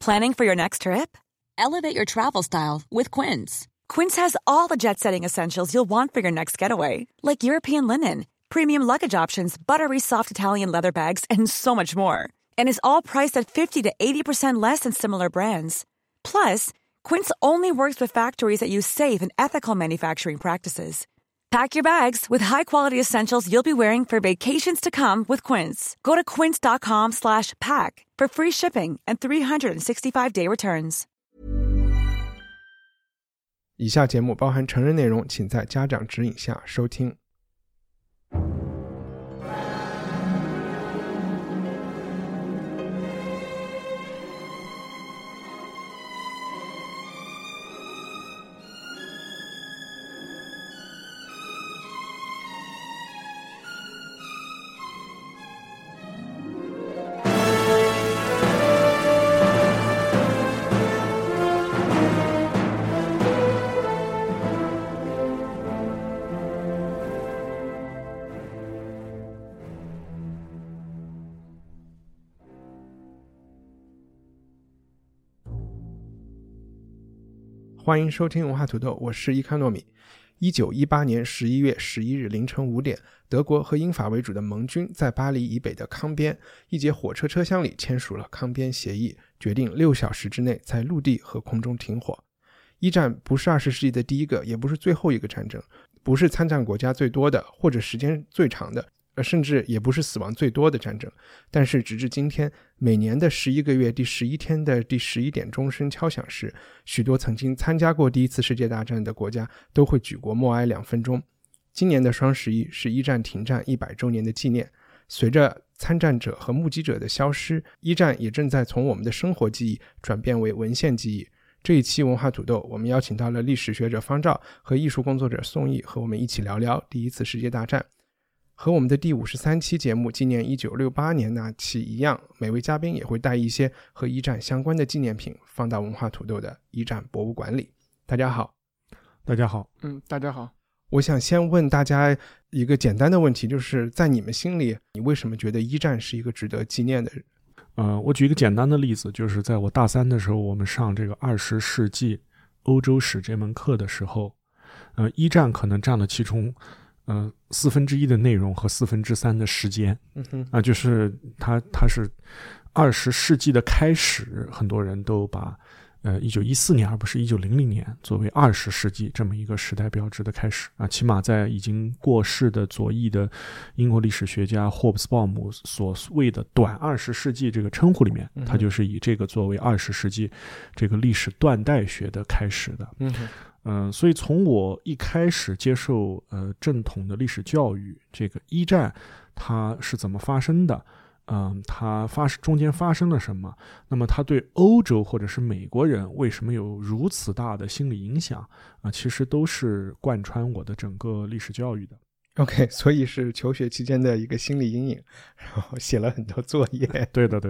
Planning for your next trip? Elevate your travel style with Quince. Quince has all the jet-setting essentials you'll want for your next getaway, like European linen, premium luggage options, buttery soft Italian leather bags, and so much more. And is all priced at 50 to 80% less than similar brands. Plus, Quince only works with factories that use safe and ethical manufacturing practices. Pack your bags with high-quality essentials you'll be wearing for vacations to come with Quince. Go to quince.com/pack for free shipping and 365-day returns. 以下节目包含成人内容，请在家长指引下收听。欢迎收听文化土豆，我是伊康糯米。1918年11月11日凌晨5点，德国和英法为主的盟军在巴黎以北的康边一节火车车厢里签署了康边协议，决定6小时之内在陆地和空中停火。一战不是20世纪的第一个，也不是最后一个战争，不是参战国家最多的或者时间最长的，甚至也不是死亡最多的战争，但是直至今天，每年的11个月第11天的第11点钟声敲响时，许多曾经参加过第一次世界大战的国家都会举国默哀2分钟。今年的双11是一战停战100周年的纪念，随着参战者和目击者的消失，一战也正在从我们的生活记忆转变为文献记忆。这一期文化土豆，我们邀请到了历史学者方照和艺术工作者宋毅，和我们一起聊聊第一次世界大战。和我们的第53期节目纪念1968年那期一样，每位嘉宾也会带一些和一战相关的纪念品放到文化土豆的一战博物馆里。大家好。 大家好。 大家好。 我想先问大家一个简单的问题，就是在你们心里，你为什么觉得一战是一个值得纪念的我举一个简单的例子，就是在我大三的时候，我们上这个20世纪欧洲史这门课的时候，一战可能占了其中1/4的内容和3/4的时间，就是它是20世纪的开始，很多人都把1914年而不是1900年作为20世纪这么一个时代标志的开始起码在已经过世的左翼的英国历史学家霍布斯鲍姆所谓的短20世纪这个称呼里面，他就是以这个作为20世纪这个历史断代学的开始的。所以从我一开始接受正统的历史教育，这个一战它是怎么发生的，它中间发生了什么，那么它对欧洲或者是美国人为什么有如此大的心理影响其实都是贯穿我的整个历史教育的。 OK， 所以是求学期间的一个心理阴影，然后写了很多作业。 对的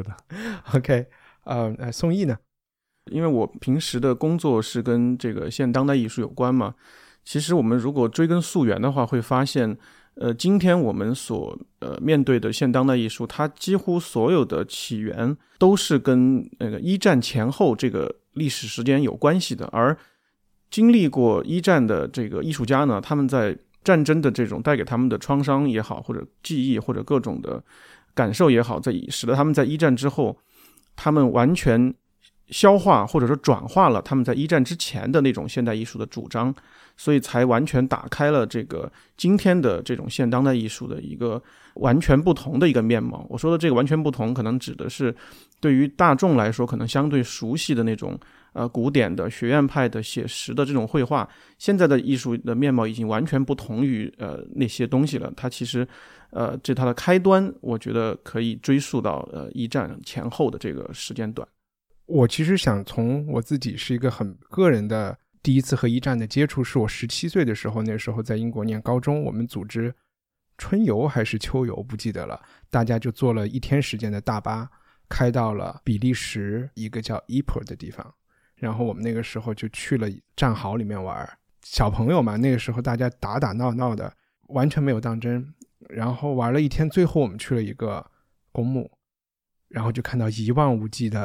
OK， 宋毅呢？ 因为我平时的工作是跟这个现当代艺术有关嘛，其实我们如果追根溯源的话，会发现今天我们所面对的现当代艺术，它几乎所有的起源都是跟那个一战前后这个历史时间有关系的。而经历过一战的这个艺术家呢，他们在战争的这种带给他们的创伤也好，或者记忆或者各种的感受也好，使得他们在一战之后，他们完全消化或者说转化了他们在一战之前的那种现代艺术的主张，所以才完全打开了这个今天的这种现当代艺术的一个完全不同的一个面貌。我说的这个完全不同，可能指的是对于大众来说可能相对熟悉的那种古典的学院派的写实的这种绘画，现在的艺术的面貌已经完全不同于那些东西了。它其实这它的开端我觉得可以追溯到一战前后的这个时间段。 我其实想从我自己是一个很个人的第一次和一战的接触，是我17岁的时候，那时候在英国念高中，我们组织春游还是秋游不记得了，大家就坐了1天时间的大巴，开到了比利时一个叫 Ypres 的地方，然后我们那个时候就去了战壕里面玩。小朋友嘛，那个时候大家打打闹闹的，完全没有当真，然后玩了1天，最后我们去了一个公墓，然后就看到一望无际的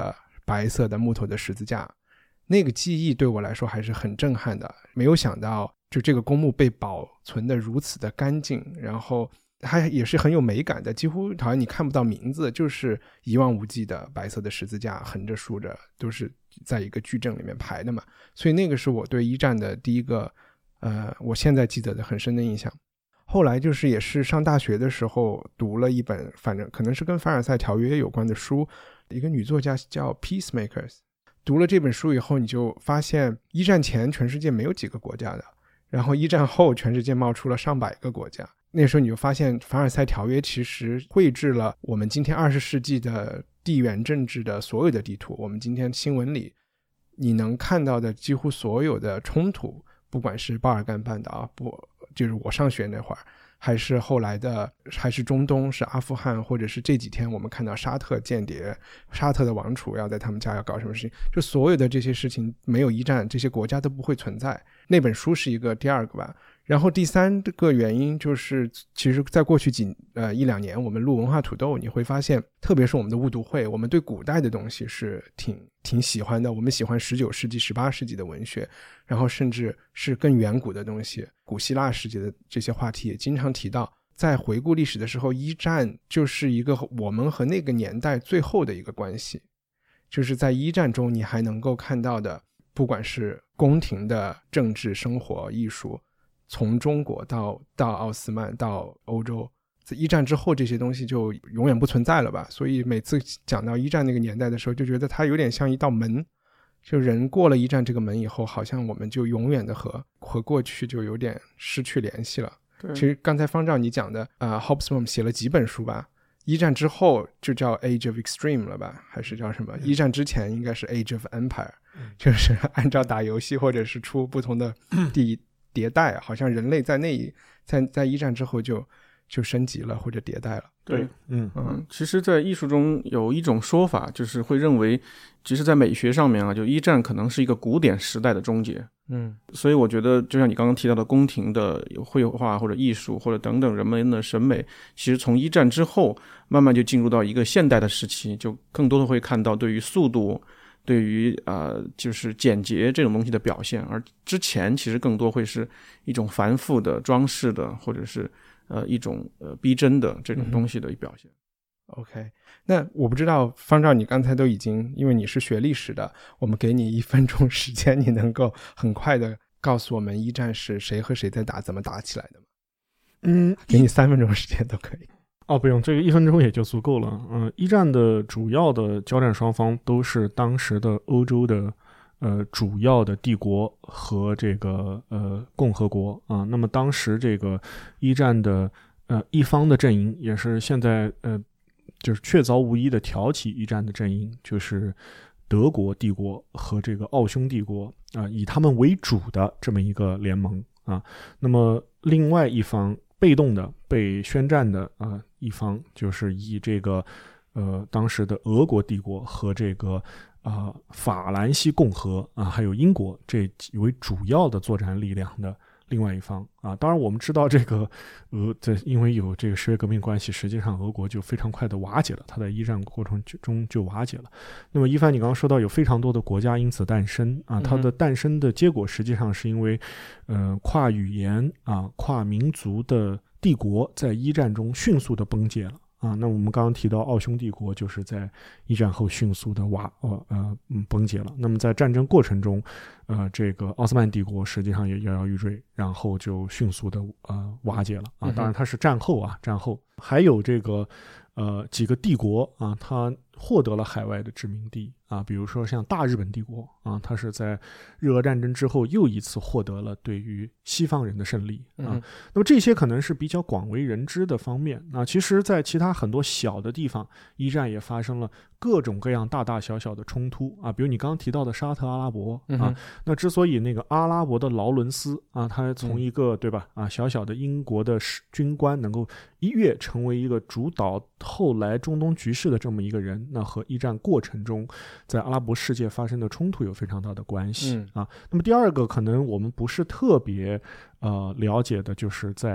白色的木头的十字架，那个记忆对我来说还是很震撼的。没有想到就这个公墓被保存的如此的干净，然后它也是很有美感的，几乎好像你看不到名字，就是一望无际的白色的十字架，横着竖着都是在一个矩阵里面排的嘛。所以那个是我对一战的第一个我现在记得的很深的印象。后来就是也是上大学的时候读了一本反正可能是跟凡尔赛条约有关的书，一个女作家叫 Peacemakers。 读了这本书以后，你就发现一战前全世界没有几个国家的，然后一战后全世界冒出了上百个国家。那时候你就发现凡尔赛条约其实绘制了我们今天20世纪的地缘政治的所有的地图。我们今天新闻里你能看到的几乎所有的冲突，不管是巴尔干半岛，就是我上学那会儿，还是后来的，还是中东，是阿富汗，或者是这几天我们看到沙特间谍，沙特的王储要在他们家要搞什么事情，就所有的这些事情没有一战这些国家都不会存在。那本书是第二个吧。然后第三个原因就是其实在过去一两年我们录文化土豆，你会发现特别是我们的误读会，我们对古代的东西是挺喜欢的。我们喜欢19世纪18世纪的文学，然后甚至是更远古的东西，古希腊世界的这些话题也经常提到。在回顾历史的时候，一战就是一个我们和那个年代最后的一个关系，就是在一战中你还能够看到的，不管是宫廷的政治生活艺术，从中国到奥斯曼到欧洲，在一战之后这些东西就永远不存在了吧。所以每次讲到一战那个年代的时候，就觉得它有点像一道门，就人过了一战这个门以后，好像我们就永远的和过去就有点失去联系了。其实刚才方丈你讲的Hobsbawm 写了几本书吧，一战之后就叫 Age of Extreme 了吧，还是叫什么？一战之前应该是 Age of Empire， 就是按照打游戏或者是出不同的迭代，好像人类在一战之后就升级了或者迭代了。 对，其实在艺术中有一种说法，就是会认为其实在美学上面就一战可能是一个古典时代的终结。所以我觉得就像你刚刚提到的宫廷的绘画或者艺术或者等等人们的审美，其实从一战之后慢慢就进入到一个现代的时期，就更多的会看到对于速度，对于就是简洁这种东西的表现，而之前其实更多会是一种繁复的装饰的，或者是一种逼真的这种东西的表现。 OK， 那我不知道方丈你刚才都已经，因为你是学历史的，我们给你1分钟时间，你能够很快的告诉我们一战是谁和谁在打，怎么打起来的吗？给你3分钟时间都可以。 不用，这个1分钟也就足够了。一战的主要的交战双方都是当时的欧洲的主要的帝国和这个共和国啊。那么当时这个一战的一方的阵营，也是现在就是确凿无疑的挑起一战的阵营，就是德国帝国和这个奥匈帝国以他们为主的这么一个联盟啊。那么另外一方被动的被宣战的一方，就是以这个当时的俄国帝国和这个法兰西共和还有英国这为主要的作战力量的另外一方当然我们知道这个因为有这个十月革命关系，实际上俄国就非常快的瓦解了，它在一战过程中就瓦解了。那么一帆你刚刚说到有非常多的国家因此诞生它的诞生的结果实际上是因为跨语言跨民族的帝国在一战中迅速的崩解了那我们刚刚提到奥匈帝国就是在一战后迅速的崩解了。那么在战争过程中这个奥斯曼帝国实际上也摇摇欲坠，然后就迅速的瓦解了当然它是战后还有这个几个帝国它获得了海外的殖民地比如说像大日本帝国它是在日俄战争之后又一次获得了对于西方人的胜利那么这些可能是比较广为人知的方面其实在其他很多小的地方，一战也发生了各种各样大大小小的冲突比如你刚刚提到的沙特阿拉伯那之所以那个阿拉伯的劳伦斯他从一个对吧小小的英国的军官能够一跃成为一个主导后来中东局势的这么一个人，那和一战过程中在阿拉伯世界发生的冲突有非常大的关系那么第二个可能我们不是特别了解的，就是在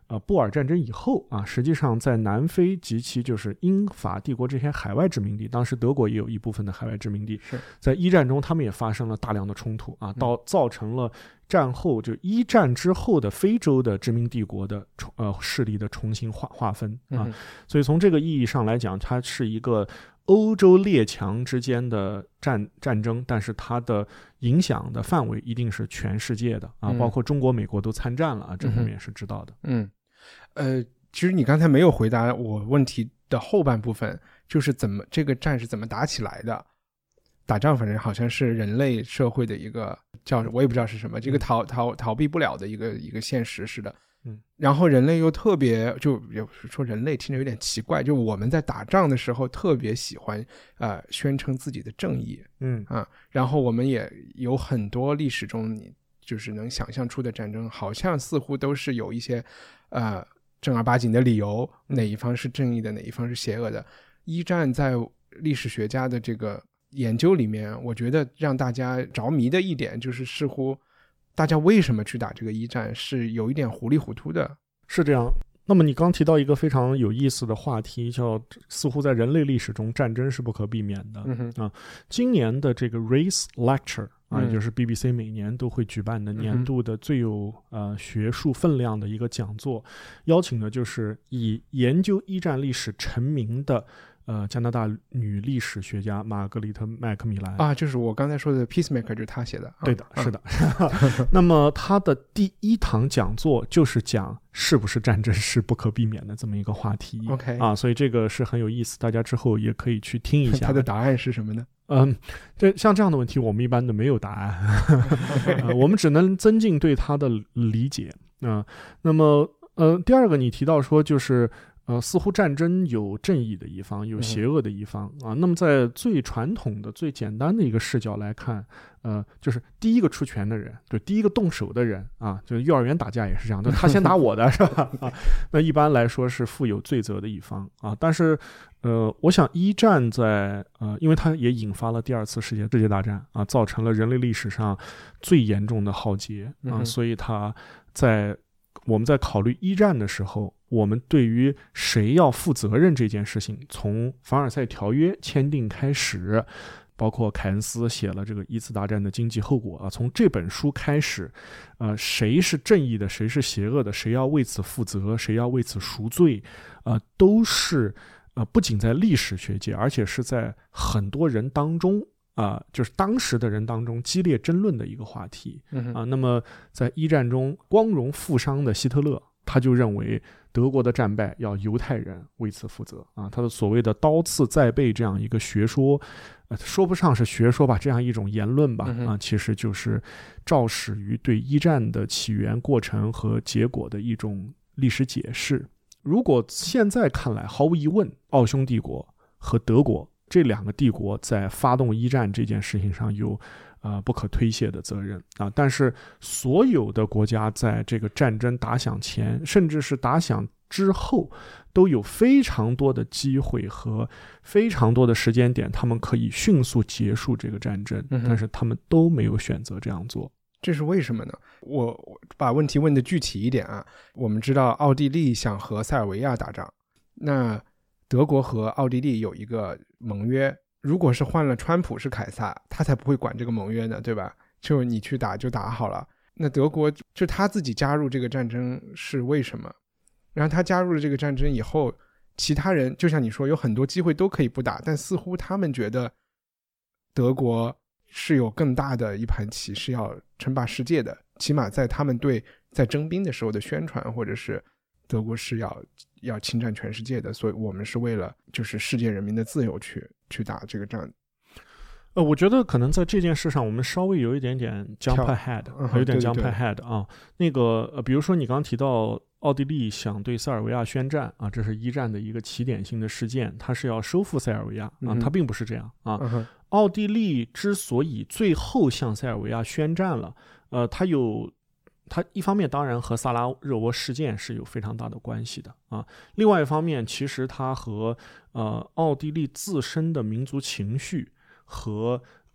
布尔战争以后啊，实际上在南非及其就是英法帝国这些海外殖民地，当时德国也有一部分的海外殖民地，在一战中他们也发生了大量的冲突啊，造成了战后就一战之后的非洲的殖民帝国的势力的重新划分啊，所以从这个意义上来讲，它是一个欧洲列强之间的战争，但是它的影响的范围一定是全世界的啊，包括中国、美国都参战了啊，这方面也是知道的。 其实你刚才没有回答我问题的后半部分，就是这个战是怎么打起来的？打仗反正好像是人类社会的一个我也不知道是什么，这个逃避不了的一个现实似的。然后人类又特别，就说人类听着有点奇怪，就我们在打仗的时候特别喜欢宣称自己的正义，然后我们也有很多历史中你就是能想象出的战争，好像似乎都是有一些正儿八经的理由，哪一方是正义的，哪一方是邪恶的。一战在历史学家的这个研究里面，我觉得让大家着迷的一点就是似乎大家为什么去打这个一战是有一点糊里糊涂的。 是这样。那么你刚提到一个非常有意思的话题，叫似乎在人类历史中战争是不可避免的。今年的这个 Race Lecture 也就是 BBC 每年都会举办的年度的最有学术分量的一个讲座，邀请的就是以研究一战历史成名的加拿大女历史学家玛格丽特·麦克米兰就是我刚才说的 Peacemaker 就是她写的。 对的，是的。那么她的第一堂讲座就是讲是不是战争是不可避免的这么一个话题。 OK 所以这个是很有意思，大家之后也可以去听一下。 她的答案是什么呢？ 像这样的问题我们一般都没有答案我们只能增进对它的理解那么第二个你提到说就是似乎战争有正义的一方，有邪恶的一方那么在最传统的、最简单的一个视角来看，就是第一个出拳的人，对，第一个动手的人就是幼儿园打架也是这样，就他先打我的，是吧？那一般来说是负有罪责的一方但是我想一战在因为它也引发了第二次世界大战造成了人类历史上最严重的浩劫所以它我们在考虑一战的时候，我们对于谁要负责任这件事情，从凡尔赛条约签订开始，包括凯恩斯写了这个一次大战的经济后果从这本书开始，谁是正义的，谁是邪恶的，谁要为此负责，谁要为此赎罪，都是不仅在历史学界，而且是在很多人当中就是当时的人当中激烈争论的一个话题那么在一战中光荣负伤的希特勒，他就认为德国的战败要犹太人为此负责他的所谓的刀刺在背这样一个学说说不上是学说吧，这样一种言论吧其实就是肇始于对一战的起源、过程和结果的一种历史解释。如果现在看来，毫无疑问奥匈帝国和德国这两个帝国在发动一战这件事情上有不可推卸的责任但是所有的国家在这个战争打响前，甚至是打响之后，都有非常多的机会和非常多的时间点，他们可以迅速结束这个战争但是他们都没有选择这样做。 这是为什么呢？我把问题问的具体一点我们知道奥地利想和塞尔维亚打仗，那德国和奥地利有一个盟约，如果是换了川普是凯撒，他才不会管这个盟约呢，对吧？就你去打就打好了。那德国就他自己加入这个战争是为什么？然后他加入了这个战争以后，其他人就像你说有很多机会都可以不打，但似乎他们觉得德国是有更大的一盘棋是要称霸世界的，起码在他们在征兵的时候的宣传，或者是德国是要侵占全世界的，所以我们是为了就是世界人民的自由去打这个仗。 我觉得可能在这件事上我们稍微有一点点 jump ahead 有点 jump ahead 那个比如说你刚刚提到奥地利想对塞尔维亚宣战这是一战的一个起点性的事件，它是要收复塞尔维亚它并不是这样奥地利之所以最后向塞尔维亚宣战了它一方面当然和萨拉热窝事件是有非常大的关系的另外一方面其实它和奥地利自身的民族情绪和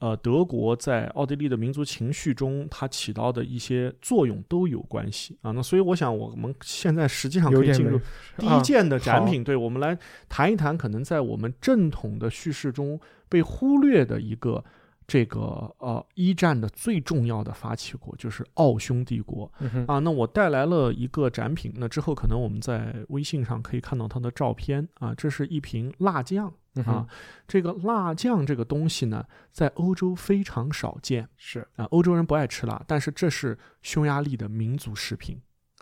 德国在奥地利的民族情绪中它起到的一些作用都有关系啊。那所以我想我们现在实际上可以进入第一件的展品，对，我们来谈一谈可能在我们正统的叙事中被忽略的一个这个一战的最重要的发起国，就是奥匈帝国啊。那我带来了一个展品，那之后可能我们在微信上可以看到它的照片啊。这是一瓶辣酱啊，这个辣酱这个东西呢，在欧洲非常少见， 是啊，欧洲人不爱吃辣，但是这是匈牙利的民族食品。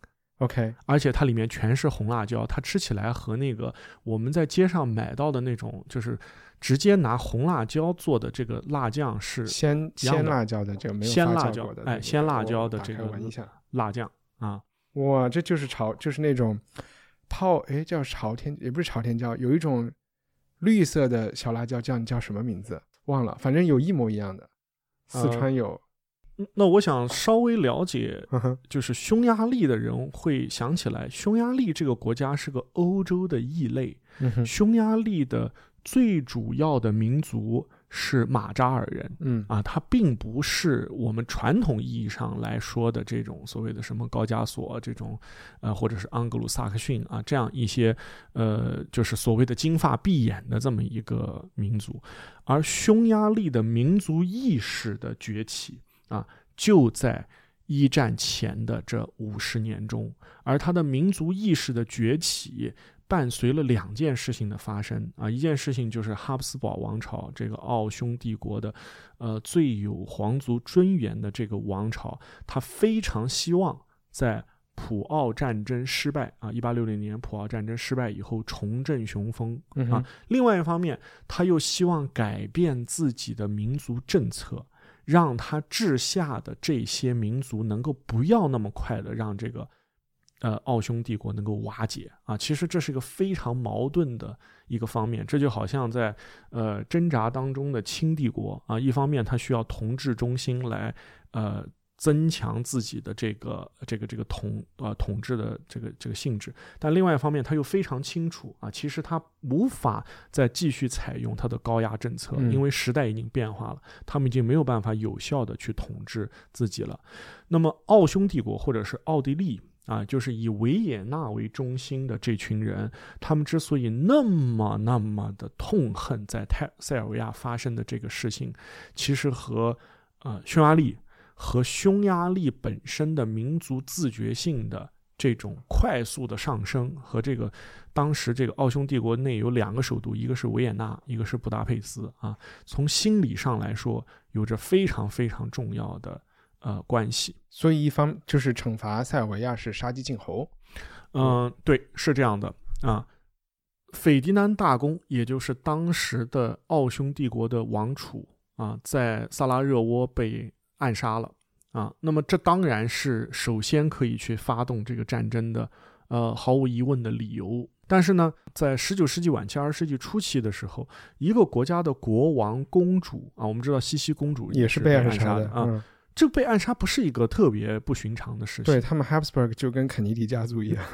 OK， 而且它里面全是红辣椒，它吃起来和那个我们在街上买到的那种就是直接拿红辣椒做的这个辣酱是鲜辣椒的，这个没有鲜辣椒发酵过的、那个， 鲜辣椒的这个闻一下辣酱啊。 哇，这就是就是那种叫朝天，也不是朝天椒，有一种绿色的小辣椒叫什么名字忘了，反正有一模一样的，四川有。 那我想稍微了解，就是匈牙利的人会想起来，匈牙利这个国家是个欧洲的异类。匈牙利的最主要的民族是马扎尔人，它并不是我们传统意义上来说的这种所谓的什么高加索这种，或者是盎格鲁撒克逊啊这样一些就是所谓的金发碧眼的这么一个民族，而匈牙利的民族意识的崛起啊，就在一战前的这50年中，而它的民族意识的崛起伴随了2件事情的发生啊。一件事情就是哈布斯堡王朝，这个奥匈帝国的最有皇族尊严的这个王朝，他非常希望在普奥战争失败啊，1860年普奥战争失败以后重振雄风啊。另外一方面，他又希望改变自己的民族政策，让他治下的这些民族能够不要那么快的让这个奥匈帝国能够瓦解啊。其实这是一个非常矛盾的一个方面，这就好像在挣扎当中的清帝国啊，一方面他需要统治中心来增强自己的这个统治的这个性质，但另外一方面他又非常清楚啊，其实他无法再继续采用他的高压政策，因为时代已经变化了，他们已经没有办法有效的去统治自己了。那么奥匈帝国或者是奥地利啊，就是以维也纳为中心的这群人，他们之所以那么的痛恨在塞尔维亚发生的这个事情，其实和匈牙利和匈牙利本身的民族自觉性的这种快速的上升，和这个当时这个奥匈帝国内有2个首都，一个是维也纳，一个是布达佩斯啊，从心理上来说有着非常非常重要的关系。 所以一方就是惩罚塞尔维亚是杀鸡儆猴。 对，是这样的啊。斐迪南大公，也就是当时的奥匈帝国的王储啊，在萨拉热窝被暗杀了啊。那么这当然是首先可以去发动这个战争的毫无疑问的理由。但是呢，在19世纪晚期20世纪初期的时候，一个国家的国王公主啊，我们知道西西公主也是被暗杀的啊。这被暗杀不是一个特别不寻常的事情， 对，他们 Habsburg 就跟肯尼迪家族一样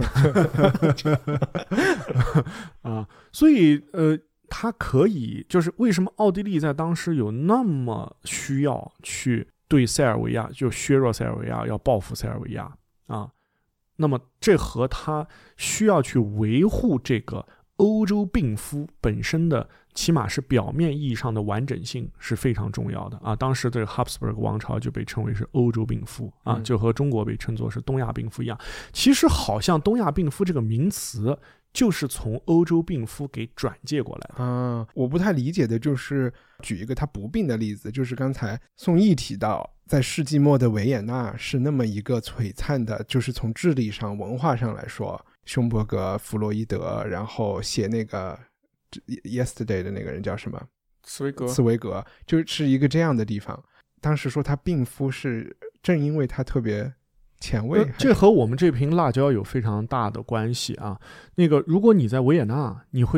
啊，所以他可以，就是为什么奥地利在当时有那么需要去对塞尔维亚就削弱塞尔维亚，要报复塞尔维亚啊？那么这和他需要去维护这个欧洲病夫本身的起码是表面意义上的完整性是非常重要的啊。当时这个哈布斯堡王朝就被称为是欧洲病夫啊，就和中国被称作是东亚病夫一样。其实好像东亚病夫这个名词就是从欧洲病夫给转借过来的啊。我不太理解的就是举一个他不病的例子，就是刚才宋毅提到在世纪末的维也纳是那么一个璀璨的，就是从智力上文化上来说，熊伯格、弗洛伊德，然后写那个 Yesterday 的那个人叫什么？茨维格，就是一个这样的地方。当时说他病夫是正因为他特别前卫， 这和我们这瓶辣椒有非常大的关系啊。那个如果你在维也纳，你会在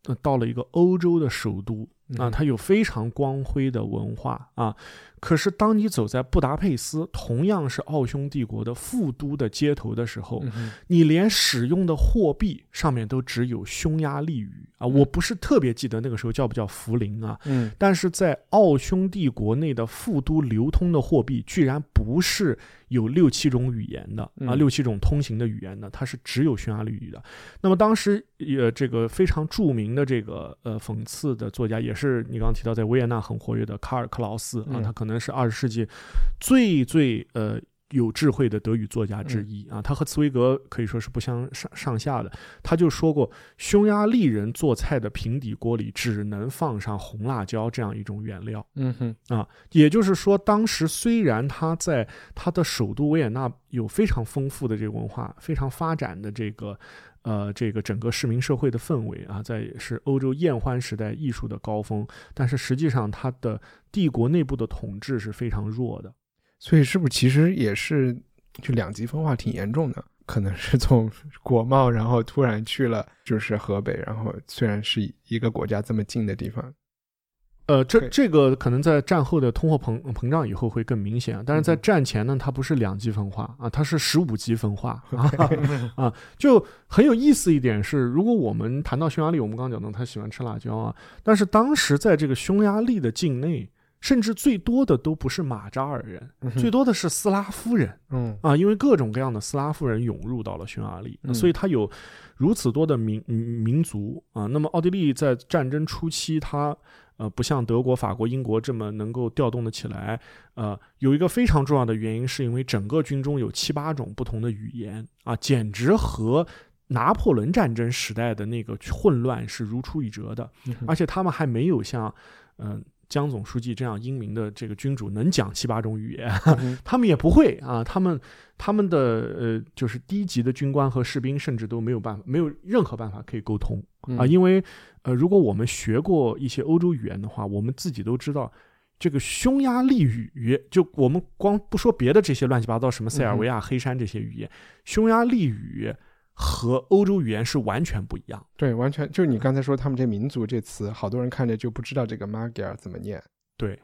到了一个欧洲的首都啊，它有非常光辉的文化啊。可是当你走在布达佩斯，同样是奥匈帝国的副都的街头的时候，你连使用的货币上面都只有匈牙利语啊。我不是特别记得那个时候叫不叫福林啊，但是在奥匈帝国内的副都流通的货币居然不是有6-7种语言的啊，6-7种通行的语言的，它是只有匈牙利语的。那么当时这个非常著名的这个讽刺的作家，也是你刚刚提到在维也纳很活跃的卡尔克劳斯啊，他可能是20世纪最有智慧的德语作家之一啊，他和茨威格可以说是不相上下的。他就说过，匈牙利人做菜的平底锅里只能放上红辣椒这样一种原料。也就是说，当时虽然他在他的首都维也纳有非常丰富的这个文化，非常发展的这个整个市民社会的氛围啊，是欧洲宴欢时代艺术的高峰，但是实际上他的帝国内部的统治是非常弱的。 所以是不是其实也是就两极分化挺严重的？可能是从国贸然后突然去了就是河北，然后虽然是一个国家这么近的地方。 这个可能在战后的通货膨胀以后会更明显，但是在战前呢，它不是2极分化啊，它是15级分化啊。就很有意思一点是，如果我们谈到匈牙利，我们刚刚讲到他喜欢吃辣椒啊，但是当时在这个匈牙利的境内，甚至最多的都不是马扎尔人，最多的是斯拉夫人因为各种各样的斯拉夫人涌入到了匈牙利，所以它有如此多的民族啊。那么奥地利在战争初期，它不像德国、法国、英国这么能够调动得起来，有一个非常重要的原因，是因为整个军中有7-8种不同的语言啊，简直和拿破仑战争时代的那个混乱是如出一辙的。而且他们还没有像江总书记这样英明的这个君主能讲7-8种语言，他们也不会啊。他们的就是低级的军官和士兵甚至都没有任何办法可以沟通啊。因为如果我们学过一些欧洲语言的话，我们自己都知道，这个匈牙利语，就我们光不说别的这些乱七八糟什么塞尔维亚、黑山这些语言，匈牙利语和欧洲语言是完全不一样。 对，完全就你刚才说他们这民族这词，好多人看着就不知道这个 Magyar 怎么念。 对，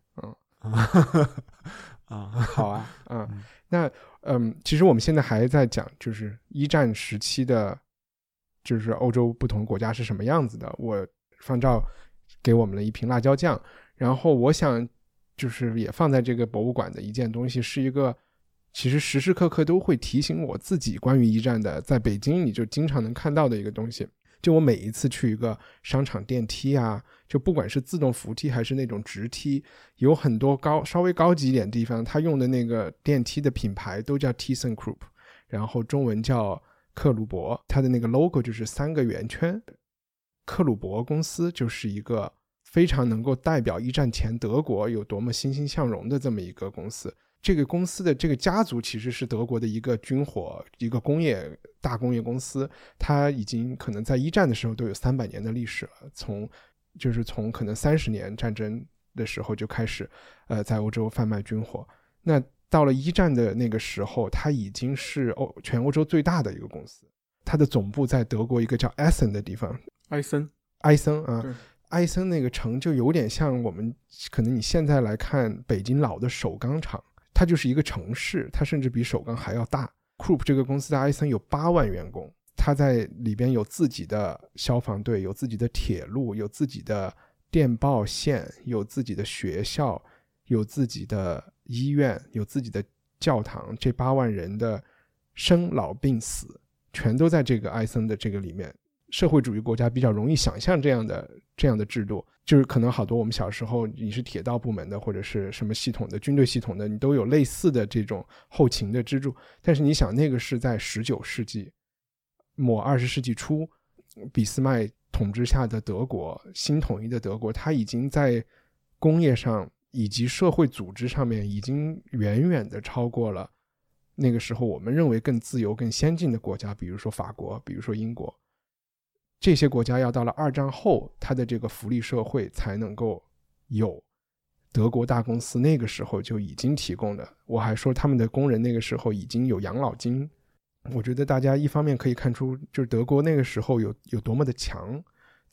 好啊，那其实我们现在还在讲就是一战时期的就是欧洲不同国家是什么样子的。我方照给我们了一瓶辣椒酱，然后我想就是也放在这个博物馆的一件东西，是一个其实时时刻刻都会提醒我自己关于一战的，在北京你就经常能看到的一个东西。就我每一次去一个商场电梯啊，就不管是自动扶梯还是那种直梯，有很多稍微高级一点地方，它用的那个电梯的品牌都叫 ThyssenKrupp， 然后中文叫克虏伯，它的那个 logo 就是3个圆圈。克虏伯公司就是一个非常能够代表一战前德国有多么欣欣向荣的这么一个公司。这个公司的这个家族其实是德国的一个军火一个大工业公司，它已经可能在一战的时候都有300年的历史了，从可能30年战争的时候就开始在欧洲贩卖军火。那到了一战的那个时候，它已经是全欧洲最大的一个公司，它的总部在德国一个叫埃森的地方。埃森啊，埃森那个城就有点像我们可能你现在来看北京老的首钢厂，它就是一个城市，它甚至比首钢还要大。Krupp 这个公司在埃森有8万员工，它在里边有自己的消防队，有自己的铁路，有自己的电报线，有自己的学校，有自己的医院，有自己的教堂。这8万人的生老病死全都在这个埃森的这个里面。社会主义国家比较容易想象这样的制度，就是可能好多我们小时候你是铁道部门的或者是什么系统的军队系统的，你都有类似的这种后勤的支柱。但是你想那个是在19世纪末20世纪初俾斯麦统治下的德国，新统一的德国，它已经在工业上以及社会组织上面已经远远的超过了那个时候我们认为更自由更先进的国家，比如说法国，比如说英国。这些国家要到了2战后，它的这个福利社会才能够有德国大公司那个时候就已经提供的。我还说他们的工人那个时候已经有养老金。我觉得大家一方面可以看出就是德国那个时候有多么的强，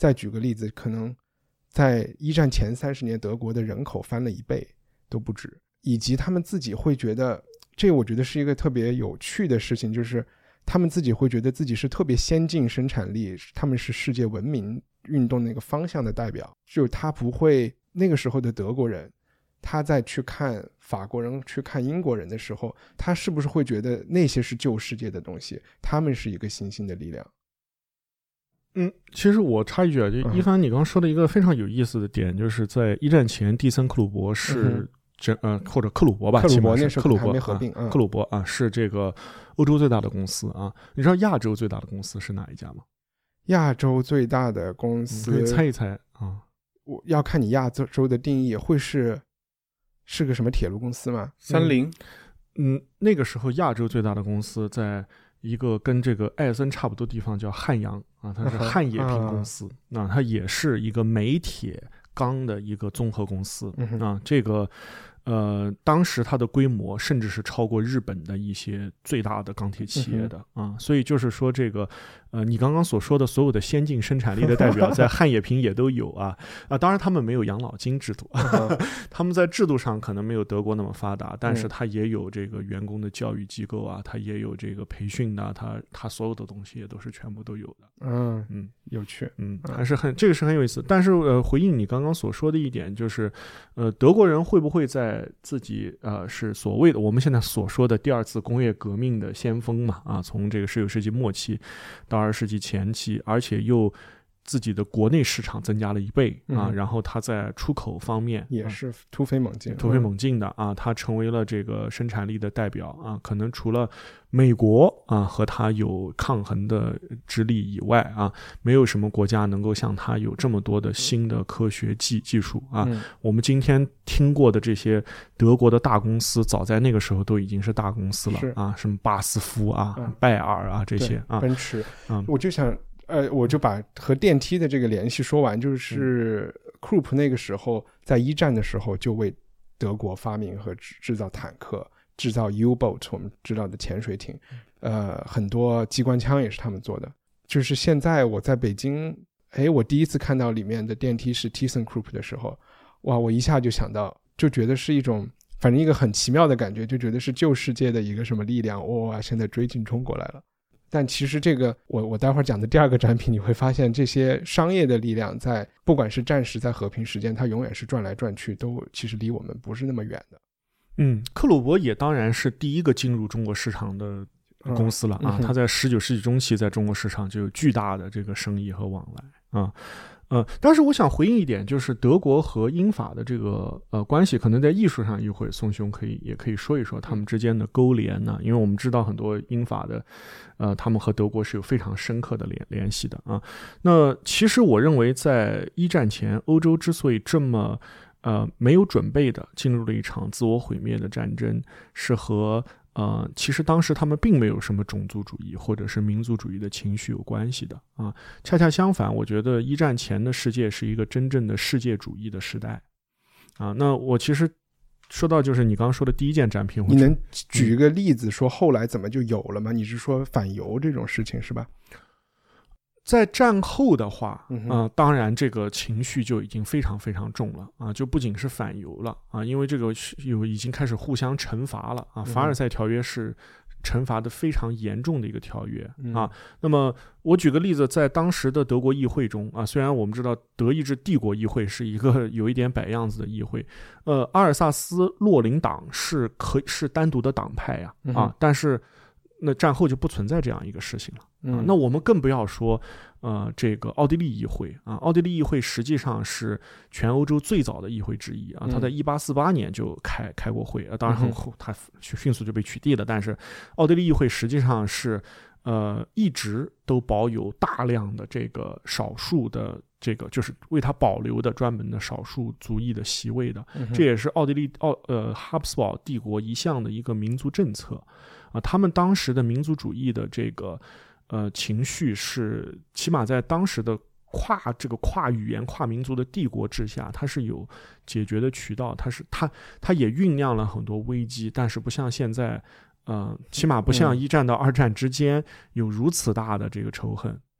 再举个例子，可能在一战前30年德国的人口翻了1倍都不止，以及他们自己会觉得，这我觉得是一个特别有趣的事情，就是他们自己会觉得自己是特别先进生产力，他们是世界文明运动那个方向的代表，就他不会，那个时候的德国人他在去看法国人去看英国人的时候，他是不是会觉得那些是旧世界的东西，他们是一个新兴的力量。 其实我插一句啊，就一帆你刚刚说的一个非常有意思的点，就是在一战前蒂森克鲁伯是或者克鲁伯吧， 克鲁伯那时候还没合并， 克鲁伯啊是这个欧洲最大的公司啊。你知道亚洲最大的公司是哪一家吗？ 亚洲最大的公司， 可以猜一猜啊。 我要看你亚洲的定义，会是个什么铁路公司吗？ 三菱。 那个时候亚洲最大的公司在一个跟这个艾森差不多地方叫汉阳啊，它是汉冶品公司，那它也是一个煤铁钢的一个综合公司啊。这个当时它的规模甚至是超过日本的一些最大的钢铁企业的啊，所以就是说这个你刚刚所说的所有的先进生产力的代表在汉冶品也都有啊，当然他们没有养老金制度，他们在制度上可能没有德国那么发达，但是他也有这个员工的教育机构啊，他也有这个培训的，他所有的东西也都是全部都有的。 有趣， 还是这个是很有意思。但是回应你刚刚所说的一点，就是德国人会不会在自己是所谓的我们现在所说的第二次工业革命的先锋嘛？啊，从这个19世纪末期到20世纪前期，而且又自己的国内市场增加了1倍啊，然后它在出口方面也是突飞猛进的啊，它成为了这个生产力的代表啊，可能除了美国啊和它有抗衡的之力以外啊，没有什么国家能够像它有这么多的新的科学技术啊。我们今天听过的这些德国的大公司，早在那个时候都已经是大公司了啊，什么巴斯夫啊、拜耳啊这些啊， 奔驰我就把和电梯的这个联系说完，就是克鲁普那个时候在一战的时候就为德国发明和制造坦克，制造 U-boat 我们知道的潜水艇，很多机关枪也是他们做的。就是现在我在北京，我第一次看到里面的电梯是 ThyssenKrupp 的时候，哇，我一下就想到，就觉得是一种反正一个很奇妙的感觉，就觉得是旧世界的一个什么力量，哇，现在追进中国来了。但其实这个我待会儿讲的第二个展品，你会发现这些商业的力量在不管是战时在和平时间，它永远是转来转去，都其实离我们不是那么远的。 克鲁伯也当然是第一个进入中国市场的公司了啊，他在19世纪中期在中国市场就有巨大的这个生意和往来啊。但是我想回应一点，就是德国和英法的这个关系，可能在艺术上一会宋兄也可以说一说他们之间的勾连呢，因为我们知道很多英法的他们和德国是有非常深刻的联系的啊。那其实我认为在一战前，欧洲之所以这么没有准备的进入了一场自我毁灭的战争，是和其实当时他们并没有什么种族主义或者是民族主义的情绪有关系的啊。恰恰相反，我觉得一战前的世界是一个真正的世界主义的时代啊。那我其实说到就是你刚刚说的第一件展品， 你能举一个例子说后来怎么就有了吗？你是说反犹这种事情是吧？ 在战后的话当然这个情绪就已经非常非常重了啊，就不仅是反犹了啊，因为这个已经开始互相惩罚了啊。凡尔赛条约是惩罚的非常严重的一个条约啊。那么我举个例子，在当时的德国议会中啊，虽然我们知道德意志帝国议会是一个有一点摆样子的议会，阿尔萨斯洛林党是单独的党派啊，但是那战后就不存在这样一个事情了那我们更不要说这个奥地利议会啊，奥地利议会实际上是全欧洲最早的议会之一啊，它在1848年就开过会当然很后它迅速就被取缔了，但是奥地利议会实际上是一直都保有大量的这个少数的这个就是为它保留的专门的少数族裔的席位的，这也是奥地利哈布斯堡帝国一向的一个民族政策他们当时的民族主义的这个情绪是起码在当时的跨语言跨民族的帝国之下，它是有解决的渠道，它也酝酿了很多危机，但是不像现在起码不像一战到二战之间有如此大的这个仇恨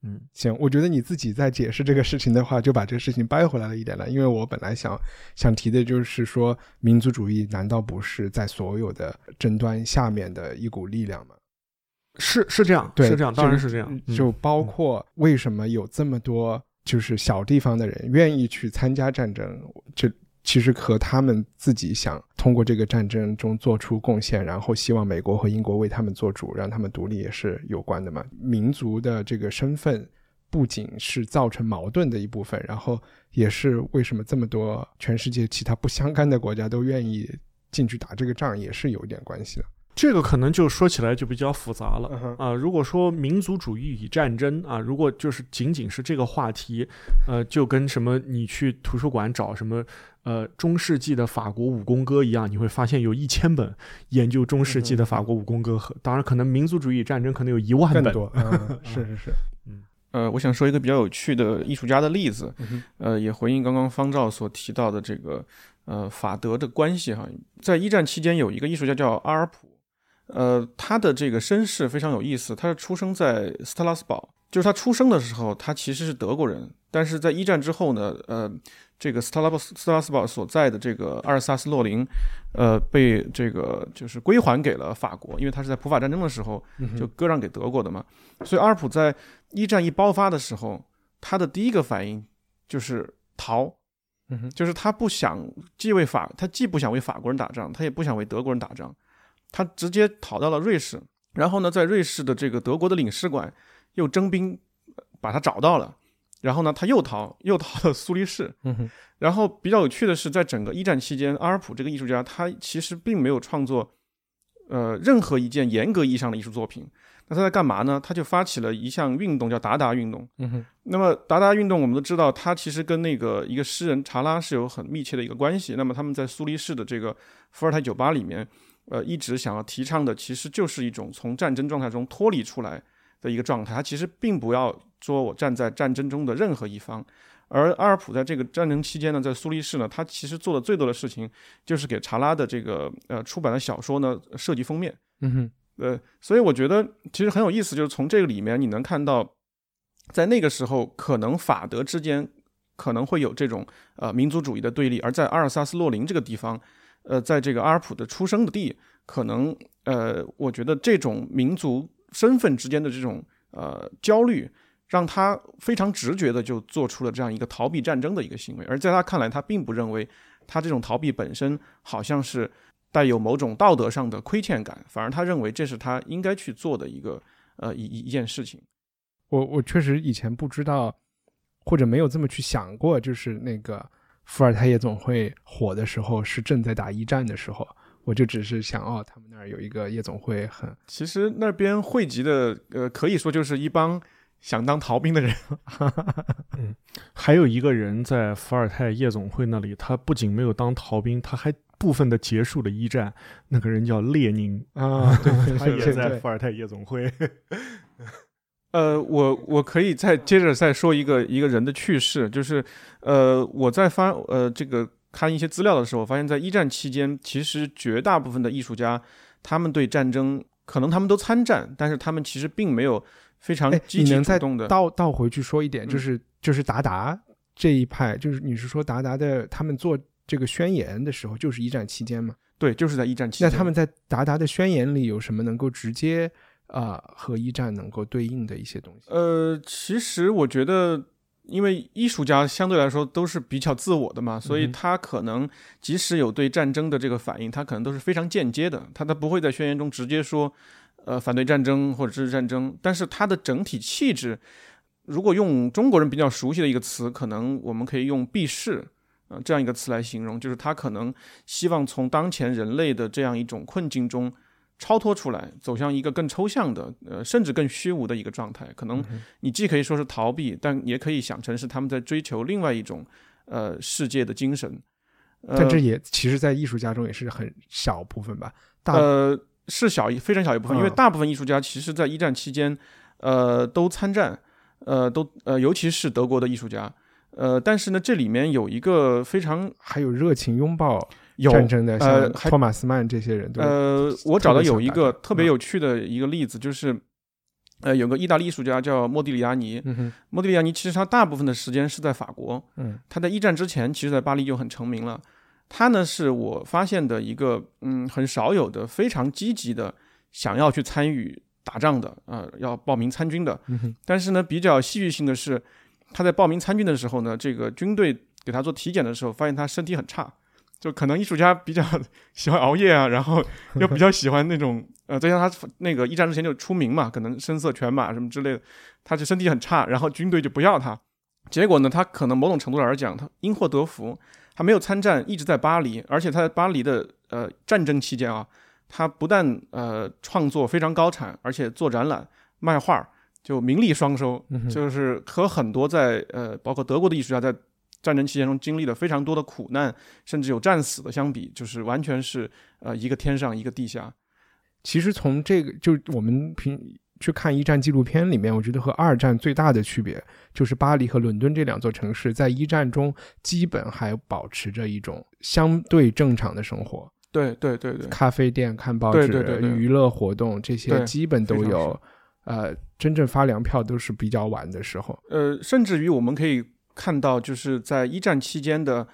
行，我觉得你自己在解释这个事情的话，就把这个事情掰回来了一点了。因为我本来想提的就是说，民族主义难道不是在所有的争端下面的一股力量吗？ 是这样， 对， 是这样，当然是这样。 就包括为什么有这么多就是小地方的人愿意去参加战争，这其实和他们自己想通过这个战争中做出贡献，然后希望美国和英国为他们做主，让他们独立也是有关的嘛。民族的这个身份不仅是造成矛盾的一部分，然后也是为什么这么多全世界其他不相干的国家都愿意进去打这个仗，也是有一点关系的。 这个可能就说起来就比较复杂了如果说民族主义与战争如果就是仅仅是这个话题，就跟什么你去图书馆找什么中世纪的法国武功歌一样，你会发现有1000本研究中世纪的法国武功歌，当然可能民族主义战争可能有1万本， 更多是我想说一个比较有趣的艺术家的例子，也回应刚刚方照所提到的这个法德的关系哈。在一战期间有一个艺术家叫阿尔普，他的这个身世非常有意思，他是出生在斯特拉斯堡，就是他出生的时候他其实是德国人，但是在一战之后呢，这个斯特拉斯堡所在的这个阿尔萨斯洛林，被这个就是归还给了法国，因为他是在普法战争的时候就割让给德国的嘛。所以阿尔普在一战一爆发的时候，他的第一个反应就是逃，就是他既不想为法国人打仗，他也不想为德国人打仗，他直接逃到了瑞士，然后呢，在瑞士的这个德国的领事馆又征兵把他找到了。然后呢，他又逃到苏黎世。然后比较有趣的是，在整个一战期间，阿尔普这个艺术家，他其实并没有创作任何一件严格意义上的艺术作品。那他在干嘛呢？他就发起了一项运动，叫达达运动。那么达达运动我们都知道，他其实跟那个一个诗人查拉是有很密切的一个关系。那么他们在苏黎世的这个伏尔泰酒吧里面，一直想要提倡的，其实就是一种从战争状态中脱离出来的一个状态。他其实并不要说我站在战争中的任何一方。而阿尔普在这个战争期间呢，在苏黎世呢，他其实做的最多的事情就是给查拉的这个出版的小说呢设计封面。所以我觉得其实很有意思，就是从这个里面你能看到，在那个时候可能法德之间可能会有这种民族主义的对立，而在阿尔萨斯洛林这个地方，在这个阿尔普的出生的地，可能我觉得这种民族身份之间的这种焦虑，让他非常直觉的就做出了这样一个逃避战争的一个行为。而在他看来，他并不认为他这种逃避本身好像是带有某种道德上的亏欠感，反而他认为这是他应该去做的一件事情。 我确实以前不知道，或者没有这么去想过，就是那个伏尔泰夜总会火的时候是正在打一战的时候，我就只是想他们那儿有一个夜总会其实那边汇集的可以说就是一帮想当逃兵的人。 还有一个人在伏尔泰夜总会那里，他不仅没有当逃兵，他还部分的结束了一战。那个人叫列宁对， 他也在伏尔泰夜总会。 我可以接着再说一个人的趣事，就是我在这个看一些资料的时候，发现在一战期间，其实绝大部分的艺术家，他们对战争可能他们都参战，但是他们其实并没有非常积极主动的。 你能再倒回去说一点，就是达达这一派，就是你是说达达的他们做这个宣言的时候，就是一战期间吗？ 对，就是在一战期间。 那他们在达达的宣言里有什么能够直接和一战能够对应的一些东西？ 其实我觉得，因为艺术家相对来说都是比较自我的嘛，所以他可能即使有对战争的这个反应，他可能都是非常间接的，他不会在宣言中直接说反对战争或者支持战争，但是他的整体气质，如果用中国人比较熟悉的一个词，可能我们可以用避世这样一个词来形容，就是他可能希望从当前人类的这样一种困境中超脱出来，走向一个更抽象的甚至更虚无的一个状态。可能你既可以说是逃避，但也可以想成是他们在追求另外一种世界的精神。 但这也其实在艺术家中也是很小部分吧？ 是非常小一部分，因为大部分艺术家其实在一战期间都参战，尤其是德国的艺术家。但是呢，这里面有一个非常还有热情拥抱战争的，像托马斯曼这些人都我找到有一个特别有趣的一个例子，就是有个意大利艺术家叫莫迪里亚尼，莫迪里亚尼其实他大部分的时间是在法国，他在一战之前其实在巴黎就很成名了。他呢是我发现的一个很少有的非常积极的想要去参与打仗的要报名参军的，但是呢比较戏剧性的是，他在报名参军的时候呢，这个军队给他做体检的时候发现他身体很差，就可能艺术家比较喜欢熬夜啊，然后又比较喜欢那种再加上他那个一战之前就出名嘛，可能声色犬马什么之类的，他就身体很差，然后军队就不要他。结果呢，他可能某种程度来讲，他因祸得福，他没有参战，一直在巴黎，而且他在巴黎的战争期间啊，他不但创作非常高产，而且做展览、卖画，就名利双收，就是和很多在包括德国的艺术家在战争期间中经历了非常多的苦难，甚至有战死的相比，就是完全是一个天上一个地下。 其实从这个就我们去看一战纪录片里面，我觉得和二战最大的区别就是巴黎和伦敦这两座城市在一战中基本还保持着一种相对正常的生活。 对， 咖啡店、看报纸、对，娱乐活动这些基本都有。真正发粮票都是比较晚的时候。 甚至于我们可以看到，就是在一战期间的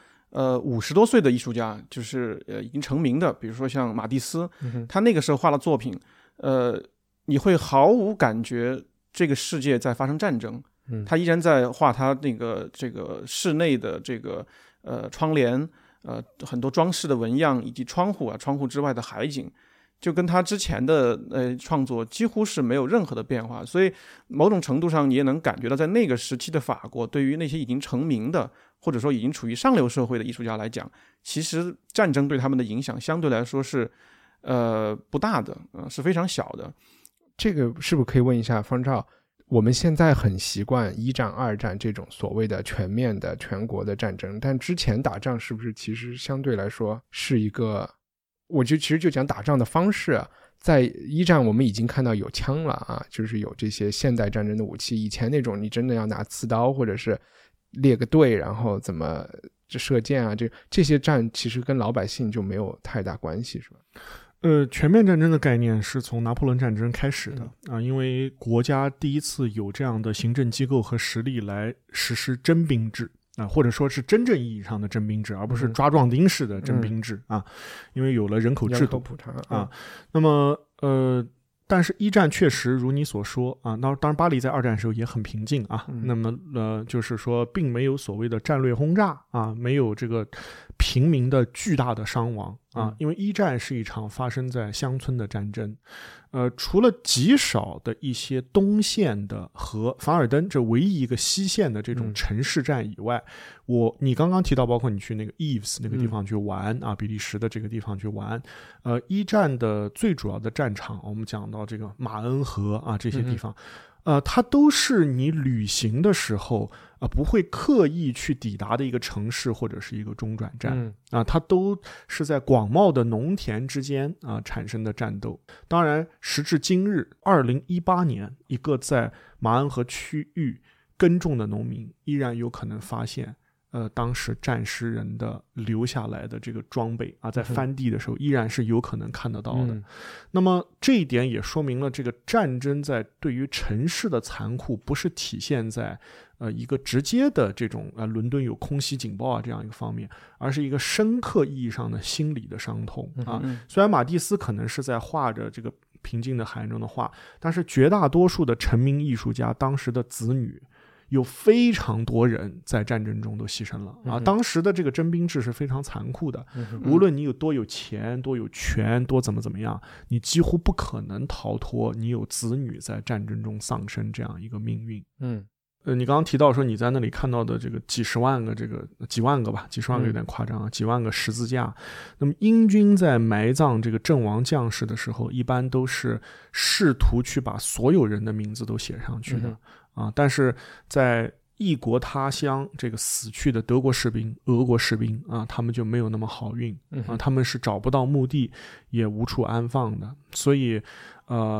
50多岁的艺术家，就是已经成名的，比如说像马蒂斯，他那个时候画的作品，你会毫无感觉这个世界在发生战争，他依然在画他那个这个室内的这个窗帘，很多装饰的纹样，以及窗户之外的海景，就跟他之前的创作几乎是没有任何的变化。所以某种程度上你也能感觉到，在那个时期的法国，对于那些已经成名的或者说已经处于上流社会的艺术家来讲，其实战争对他们的影响相对来说是不大的，是非常小的。 这个是不是可以问一下方照，我们现在很习惯一战二战这种所谓的全面的全国的战争，但之前打仗是不是其实相对来说是一个，我觉得其实就讲打仗的方式啊，在一战我们已经看到有枪了啊，就是有这些现代战争的武器，以前那种你真的要拿刺刀或者是列个队然后怎么射箭啊，这些战其实跟老百姓就没有太大关系，是吧？ 全面战争的概念是从拿破仑战争开始的因为国家第一次有这样的行政机构和实力来实施征兵制或者说是真正意义上的征兵制，而不是抓壮丁式的征兵制因为有了人口制度那么但是一战确实如你所说当然巴黎在二战的时候也很平静那么就是说并没有所谓的战略轰炸没有这个平民的巨大的伤亡因为一战是一场发生在乡村的战争除了极少的一些东线的和凡尔登这唯一一个西线的这种城市战以外你刚刚提到包括你去那个 Yves 那个地方去玩比利时的这个地方去玩一战的最主要的战场我们讲到这个马恩河这些地方它都是你旅行的时候不会刻意去抵达的一个城市或者是一个中转站它都是在广袤的农田之间产生的战斗。当然时至今日2018年一个在马恩河区域耕种的农民依然有可能发现当时战时人的留下来的这个装备在翻地的时候依然是有可能看得到的那么这一点也说明了这个战争在对于城市的残酷不是体现在一个直接的这种伦敦有空袭警报这样一个方面，而是一个深刻意义上的心理的伤痛虽然马蒂斯可能是在画着这个平静的海岸中的画，但是绝大多数的成名艺术家当时的子女有非常多人在战争中都牺牲了当时的这个征兵制是非常残酷的无论你有多有钱多有权多怎么样，你几乎不可能逃脱你有子女在战争中丧生这样一个命运你刚刚提到说你在那里看到的这个几十万个几万个有点夸张几万个十字架那么英军在埋葬这个阵亡将士的时候一般都是试图去把所有人的名字都写上去的但是在异国他乡这个死去的德国士兵俄国士兵他们就没有那么好运他们是找不到墓地也无处安放的，所以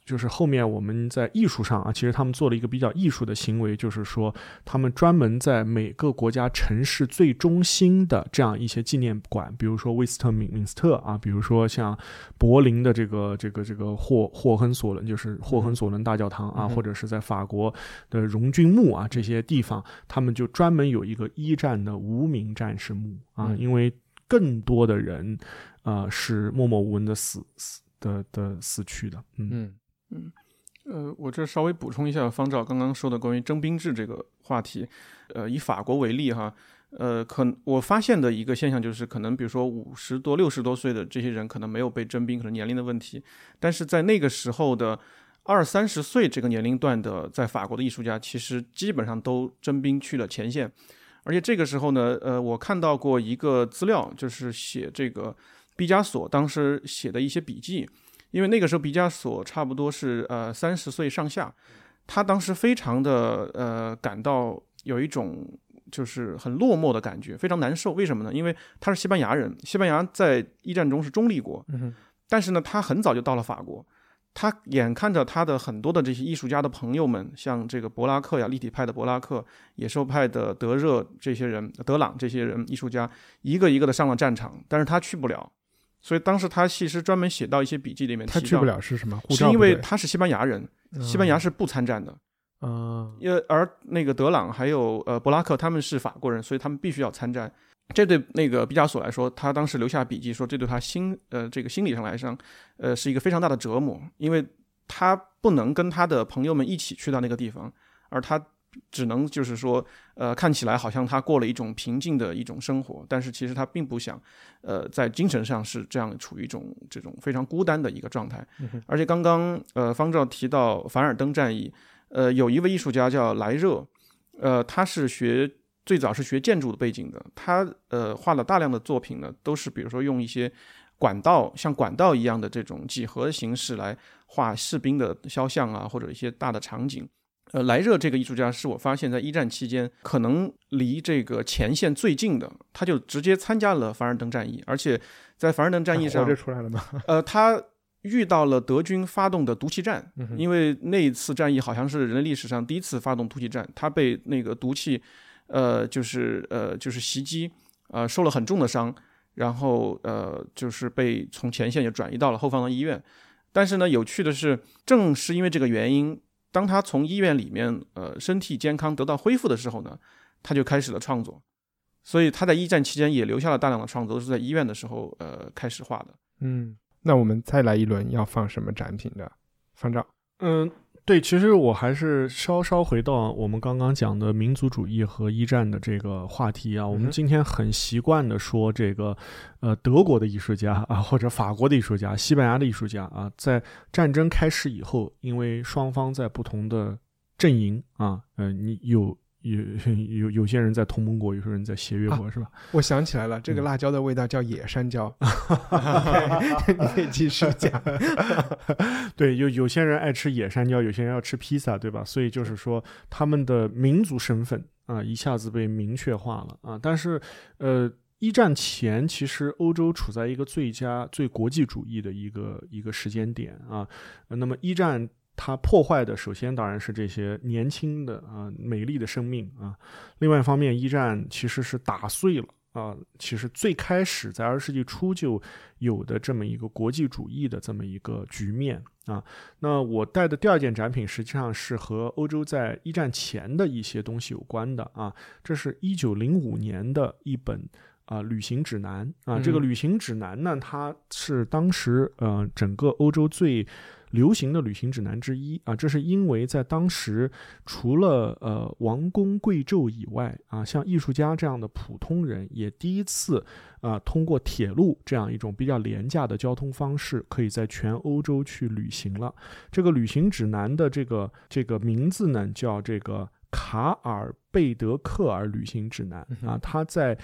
就是后面我们在艺术上啊，其实他们做了一个比较艺术的行为，就是说他们专门在每个国家城市最中心的这样一些纪念馆，比如说威斯特敏斯特啊，比如说像柏林的这个霍亨索伦，就是霍亨索伦大教堂啊，或者是在法国的荣军墓啊，这些地方他们就专门有一个一战的无名战士墓啊，因为更多的人是默默无闻的死去的。 我这稍微补充一下方照刚刚说的关于征兵制这个话题。以法国为例哈，我发现的一个现象就是，可能比如说50多、60多岁的这些人可能没有被征兵，可能年龄的问题，但是在那个时候的20、30岁这个年龄段的，在法国的艺术家其实基本上都征兵去了前线。而且这个时候呢，我看到过一个资料，就是写这个毕加索当时写的一些笔记。因为那个时候毕加索差不多是30岁上下，他当时非常的感到有一种就是很落寞的感觉，非常难受。为什么呢？因为他是西班牙人，西班牙在一战中是中立国，但是呢他很早就到了法国，他眼看着他的很多的这些艺术家的朋友们，像这个伯拉克呀，立体派的伯拉克，野兽派的德热这些人，德朗这些人艺术家一个一个的上了战场，但是他去不了。所以当时他其实专门写到一些笔记里面提到， 他去不了是什么？ 是因为他是西班牙人，西班牙是不参战的。而那个德朗还有伯拉克他们是法国人，所以他们必须要参战。这对那个毕加索来说，他当时留下笔记说，这对他这个心理上来说，是一个非常大的折磨，因为他不能跟他的朋友们一起去到那个地方，而他只能就是说看起来好像他过了一种平静的一种生活，但是其实他并不想在精神上是这样处于这种非常孤单的一个状态。而且刚刚方照提到凡尔登战役，有一位艺术家叫莱热，他是最早是学建筑的背景的，他画了大量的作品呢，都是比如说用一些像管道一样的这种几何的形式来画士兵的肖像啊，或者一些大的场景。莱热这个艺术家是我发现在一战期间可能离这个前线最近的，他就直接参加了凡尔登战役，而且在凡尔登战役上活着出来了吗？ 他遇到了德军发动的毒气战，因为那一次战役好像是人类历史上第一次发动毒气战，他被那个毒气就是袭击，受了很重的伤，然后就是被从前线就转移到了后方的医院。但是呢，有趣的是，正是因为这个原因，当他从医院里面身体健康得到恢复的时候呢，他就开始了创作。所以他在一战期间也留下了大量的创作，都是在医院的时候开始画的。 那我们再来一轮要放什么展品的方照？ 对，其实我还是稍回到我们刚刚讲的民族主义和一战的这个话题啊。我们今天很习惯的说这个德国的艺术家啊，或者法国的艺术家、西班牙的艺术家啊，在战争开始以后，因为双方在不同的阵营啊，你有些人在同盟国，有些人在协约国，是吧？ 我想起来了，这个辣椒的味道叫野山椒。你可以继续讲。 对，有些人爱吃野山椒，有些人要吃披萨，对吧？所以就是说，他们的民族身份啊，一下子被明确化了啊。但是一战前，其实欧洲处在一个最国际主义的一个时间点啊。那么一战它破坏的首先当然是这些年轻的美丽的生命啊，另外一方面一战其实是打碎了其实最开始在20世纪初就有的这么一个国际主义的这么一个局面啊。那我带的第二件展品实际上是和欧洲在一战前的一些东西有关的啊，这是1905年的一本旅行指南啊。这个旅行指南呢，它是当时整个欧洲最流行的旅行指南之一啊。这是因为在当时除了王公贵胄以外啊，像艺术家这样的普通人也第一次通过铁路这样一种比较廉价的交通方式，可以在全欧洲去旅行了。这个旅行指南的这个名字呢，叫这个卡尔贝德克尔旅行指南啊。它在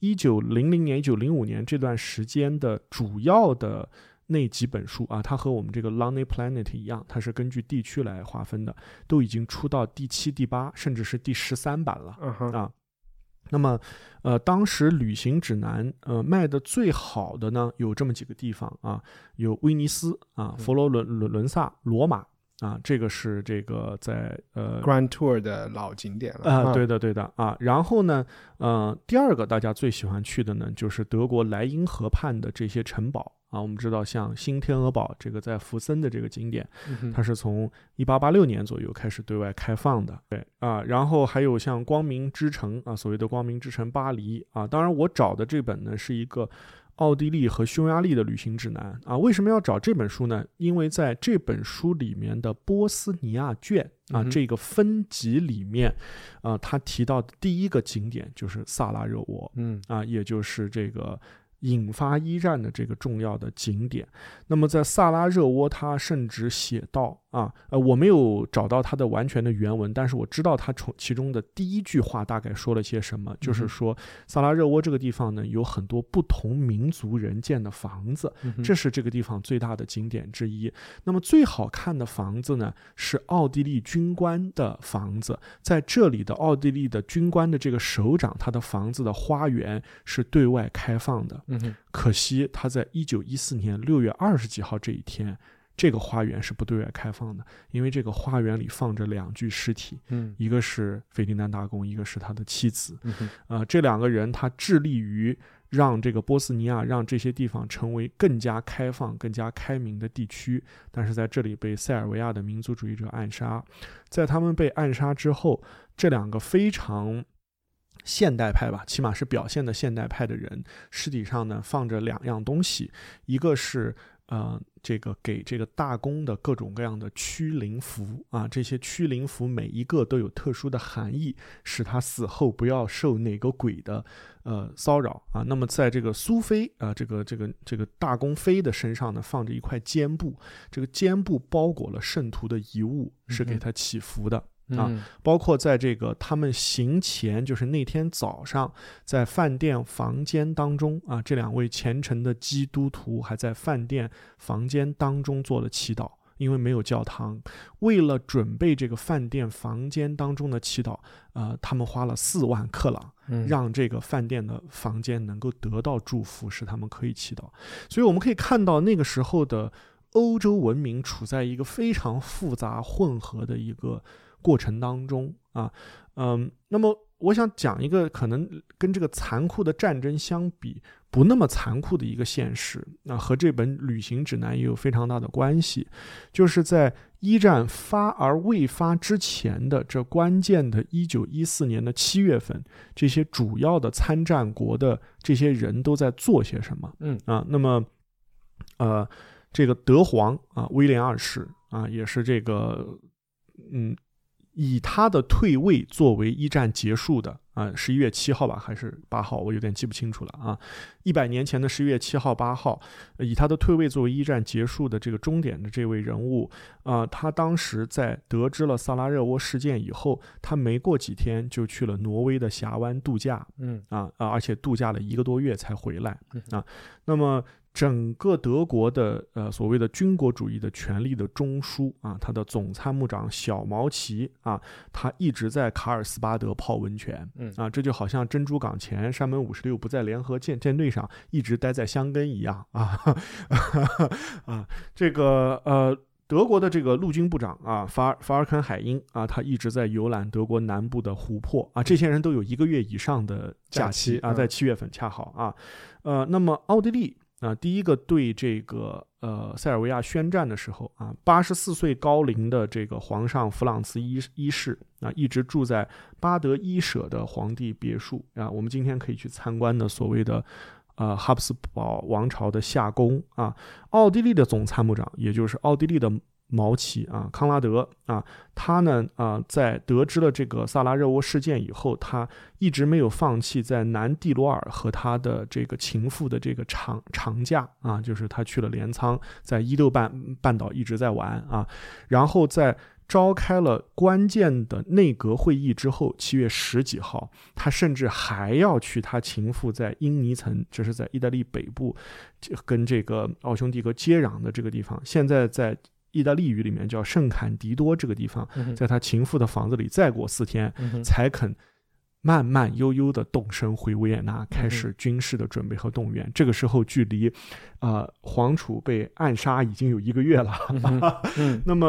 1900年、1905年这段时间的主要的那几本书啊，它和我们这个 Lonely Planet 一样，它是根据地区来划分的，都已经出到第7、第8，甚至是第13版了啊。那么当时旅行指南卖的最好的呢，有这么几个地方啊，有威尼斯啊、佛罗伦萨、罗马啊，这个是这个在 Grand Tour 的老景点了对的啊。然后呢，第二个大家最喜欢去的呢，就是德国莱茵河畔的这些城堡啊。我们知道，像新天鹅堡这个在福森的这个景点，它是从1886年左右开始对外开放的，对啊。然后还有像光明之城啊，所谓的光明之城巴黎啊。当然，我找的这本呢是一个奥地利和匈牙利的旅行指南啊。为什么要找这本书呢？因为在这本书里面的波斯尼亚卷啊，这个分级里面他提到的第一个景点就是萨拉热窝，也就是这个引发一战的这个重要的景点。那么在萨拉热窝，他甚至写到我没有找到他的完全的原文，但是我知道他其中的第一句话大概说了些什么，就是说萨拉热窝这个地方呢，有很多不同民族人建的房子，这是这个地方最大的景点之一。那么最好看的房子呢，是奥地利军官的房子，在这里的奥地利的军官的这个首长，他的房子的花园是对外开放的。可惜他在1914年6月20几号这一天，这个花园是不对外开放的，因为这个花园里放着2具尸体，一个是费迪南大公，一个是他的妻子。这2个人他致力于让这个波斯尼亚，让这些地方成为更加开放、更加开明的地区，但是在这里被塞尔维亚的民族主义者暗杀。在他们被暗杀之后，这2个非常现代派吧，起码是表现的现代派的人，尸体上呢放着2样东西，一个是这个给这个大公的各种各样的驱灵符啊，这些驱灵符每一个都有特殊的含义，使他死后不要受哪个鬼的骚扰啊。那么在这个苏菲这个大公妃的身上呢，放着一块肩布，这个肩布包裹了圣徒的遗物，是给他祈福的。包括在这个他们行前，就是那天早上，在饭店房间当中这2位虔诚的基督徒还在饭店房间当中做了祈祷，因为没有教堂。为了准备这个饭店房间当中的祈祷，他们花了4万克朗，让这个饭店的房间能够得到祝福，使他们可以祈祷。所以我们可以看到那个时候的欧洲文明处在一个非常复杂混合的一个过程当中那么我想讲一个可能跟这个残酷的战争相比不那么残酷的一个现实，和这本旅行指南也有非常大的关系，就是在一战发而未发之前的这关键的1914年的7月份，这些主要的参战国的这些人都在做些什么那么这个德皇威廉2世也是这个以他的退位作为一战结束的11月7号吧，还是8号，我有点记不清楚了100年前的11月7号、8号，以他的退位作为一战结束的这个终点的这位人物他当时在得知了萨拉热窝事件以后，他没过几天就去了挪威的峡湾度假而且度假了1个多月才回来那么整个德国的所谓的军国主义的权力的中枢他的总参谋长小毛奇他一直在卡尔斯巴德泡温泉这就好像珍珠港前山本56不在联合舰队上一直待在箱根一样这个德国的这个陆军部长法尔肯海因他一直在游览德国南部的湖泊这些人都有1个月以上的假期在7月份恰好那么奥地利第一个对这个塞尔维亚宣战的时候84岁高龄的这个皇上弗朗茨一世一直住在巴德伊舍的皇帝别墅我们今天可以去参观的所谓的哈布斯堡王朝的夏宫奥地利的总参谋长，也就是奥地利的毛奇康拉德他呢在得知了这个萨拉热窝事件以后，他一直没有放弃在南蒂罗尔和他的这个情妇的这个长假就是他去了镰仓，在伊豆半岛一直在玩然后在召开了关键的内阁会议之后，7月10几号，他甚至还要去他情妇在因尼岑，这是在意大利北部跟这个奥匈帝国接壤的这个地方，现在在意大利语里面叫圣坎迪多这个地方，在他情妇的房子里再过4天才肯慢慢悠悠的动身回维也纳，开始军事的准备和动员。这个时候距离皇储被暗杀已经有1个月了那么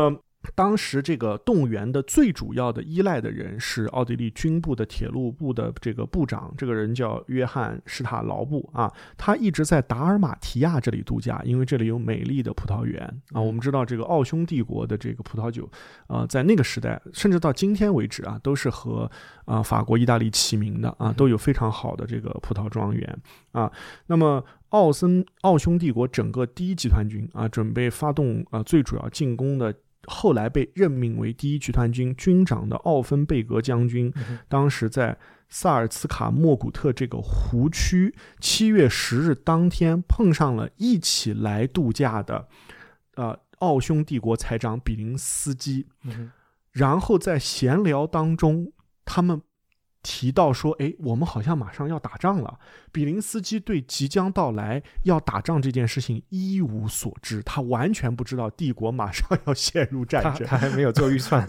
当时这个动员的最主要的依赖的人是奥地利军部的铁路部的这个部长，这个人叫约翰施塔劳布啊，他一直在达尔马提亚这里度假，因为这里有美丽的葡萄园啊。我们知道这个奥匈帝国的这个葡萄酒在那个时代甚至到今天为止啊，都是和法国意大利齐名的啊，都有非常好的这个葡萄庄园啊。那么奥匈帝国整个第一集团军啊，准备发动最主要进攻的，后来被任命为第一集团军军长的奥芬贝格将军，当时在萨尔茨卡莫古特这个湖区7月10日当天碰上了一起来度假的奥匈帝国财长比林斯基，然后在闲聊当中他们提到说，我们好像马上要打仗了。比林斯基对即将到来要打仗这件事情一无所知，他完全不知道帝国马上要陷入战争， 他还没有做预算，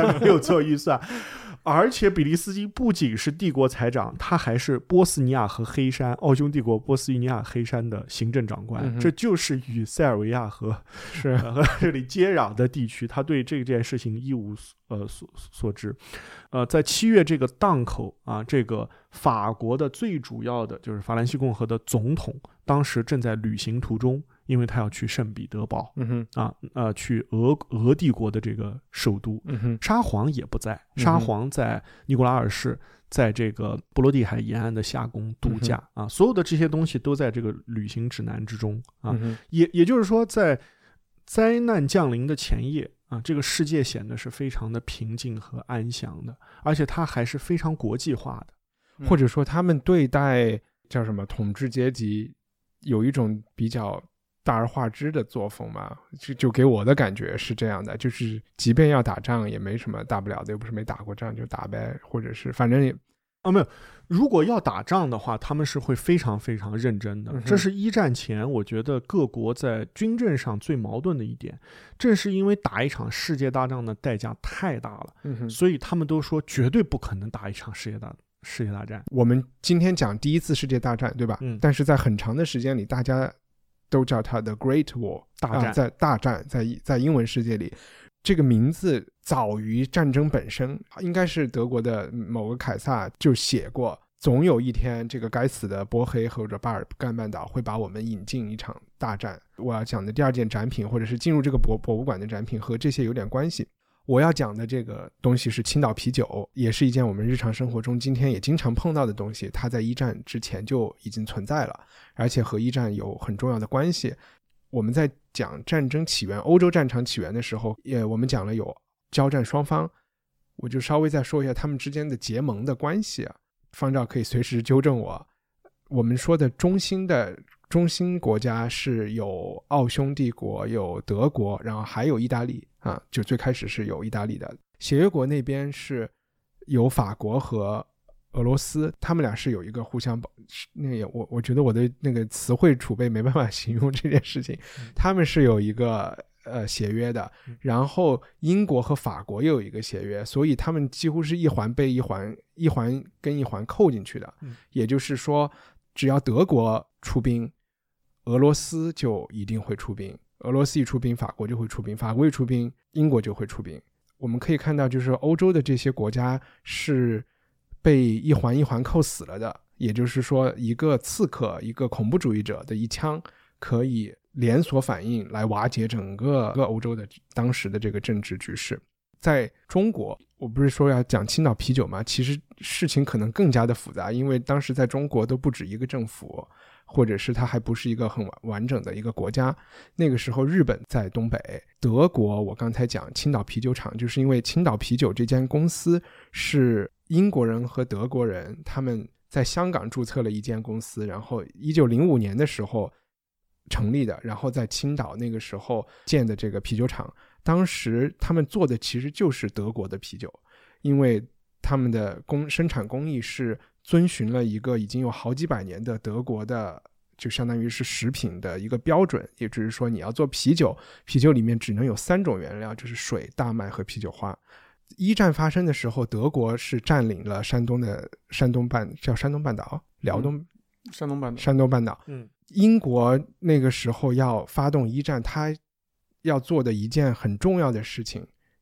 而且比利斯基不仅是帝国财长，他还是波斯尼亚和黑山奥匈帝国波斯尼亚黑山的行政长官，这就是与塞尔维亚和这里接壤的地区，他对这件事情一无所知。在7月这个档口啊，这个法国的最主要的就是法兰西共和的总统，当时正在旅行途中，因为他要去圣彼得堡，去俄帝国的这个首都，沙皇也不在，沙皇在尼古拉二世在这个波罗的海沿岸的夏宫度假啊，所有的这些东西都在这个旅行指南之中啊，也就是说，在灾难降临的前夜啊，这个世界显得是非常的平静和安详的，而且它还是非常国际化的， 或者说他们对待叫什么统治阶级有一种比较大而化之的作风嘛，就给我的感觉是这样的，就是即便要打仗也没什么大不了的，又不是没打过仗就打呗，或者是反正也没有，如果要打仗的话他们是会非常非常认真的，这是一战前我觉得各国在军政上最矛盾的一点，正是因为打一场世界大战的代价太大了，所以他们都说绝对不可能打一场世界大战。 我们今天讲第一次世界大战对吧，但是在很长的时间里大家都叫它的 Great War 大战，在英文世界里这个名字早于战争本身，应该是德国的某个凯撒就写过，总有一天这个该死的波黑或者巴尔干半岛会把我们引进一场大战。我要讲的第二件展品，或者是进入这个博物馆的展品，和这些有点关系。我要讲的这个东西是青岛啤酒，也是一件我们日常生活中今天也经常碰到的东西，它在一战之前就已经存在了，而且和一战有很重要的关系。我们在讲战争起源，欧洲战场起源的时候，我们讲了有交战双方，我就稍微再说一下他们之间的结盟的关系啊。方照可以随时纠正我。我们说的中心国家是有奥匈帝国，有德国，然后还有意大利啊，就最开始是有意大利的。协约国那边是有法国和俄罗斯，他们俩是有一个互相我觉得我的那个词汇储备没办法形容这件事情，他们是有一个协约的，然后英国和法国又有一个协约，所以他们几乎是一环被一环跟一环扣进去的，也就是说只要德国出兵，俄罗斯就一定会出兵，俄罗斯一出兵法国就会出兵，法国一出兵英国就会出兵。我们可以看到就是欧洲的这些国家是被一环一环扣死了的，也就是说一个刺客一个恐怖主义者的一枪可以连锁反应来瓦解整个欧洲的当时的这个政治局势。在中国，我不是说要讲青岛啤酒吗？其实事情可能更加的复杂，因为当时在中国都不止一个政府，或者是它还不是一个很完整的一个国家。那个时候日本在东北，德国我刚才讲青岛啤酒厂，就是因为青岛啤酒这间公司是英国人和德国人他们在香港注册了一间公司，然后1905年的时候成立的，然后在青岛那个时候建的这个啤酒厂，当时他们做的其实就是德国的啤酒，因为他们的生产工艺是遵循了一个已经有好几百年的德国的就相当于是食品的一个标准，也就是说你要做啤酒，啤酒里面只能有3种原料，就是水、大麦和啤酒花。一战发生的时候，德国是占领了山东半岛，辽东山东半岛。英国那个时候要发动一战，他要做的一件很重要的事情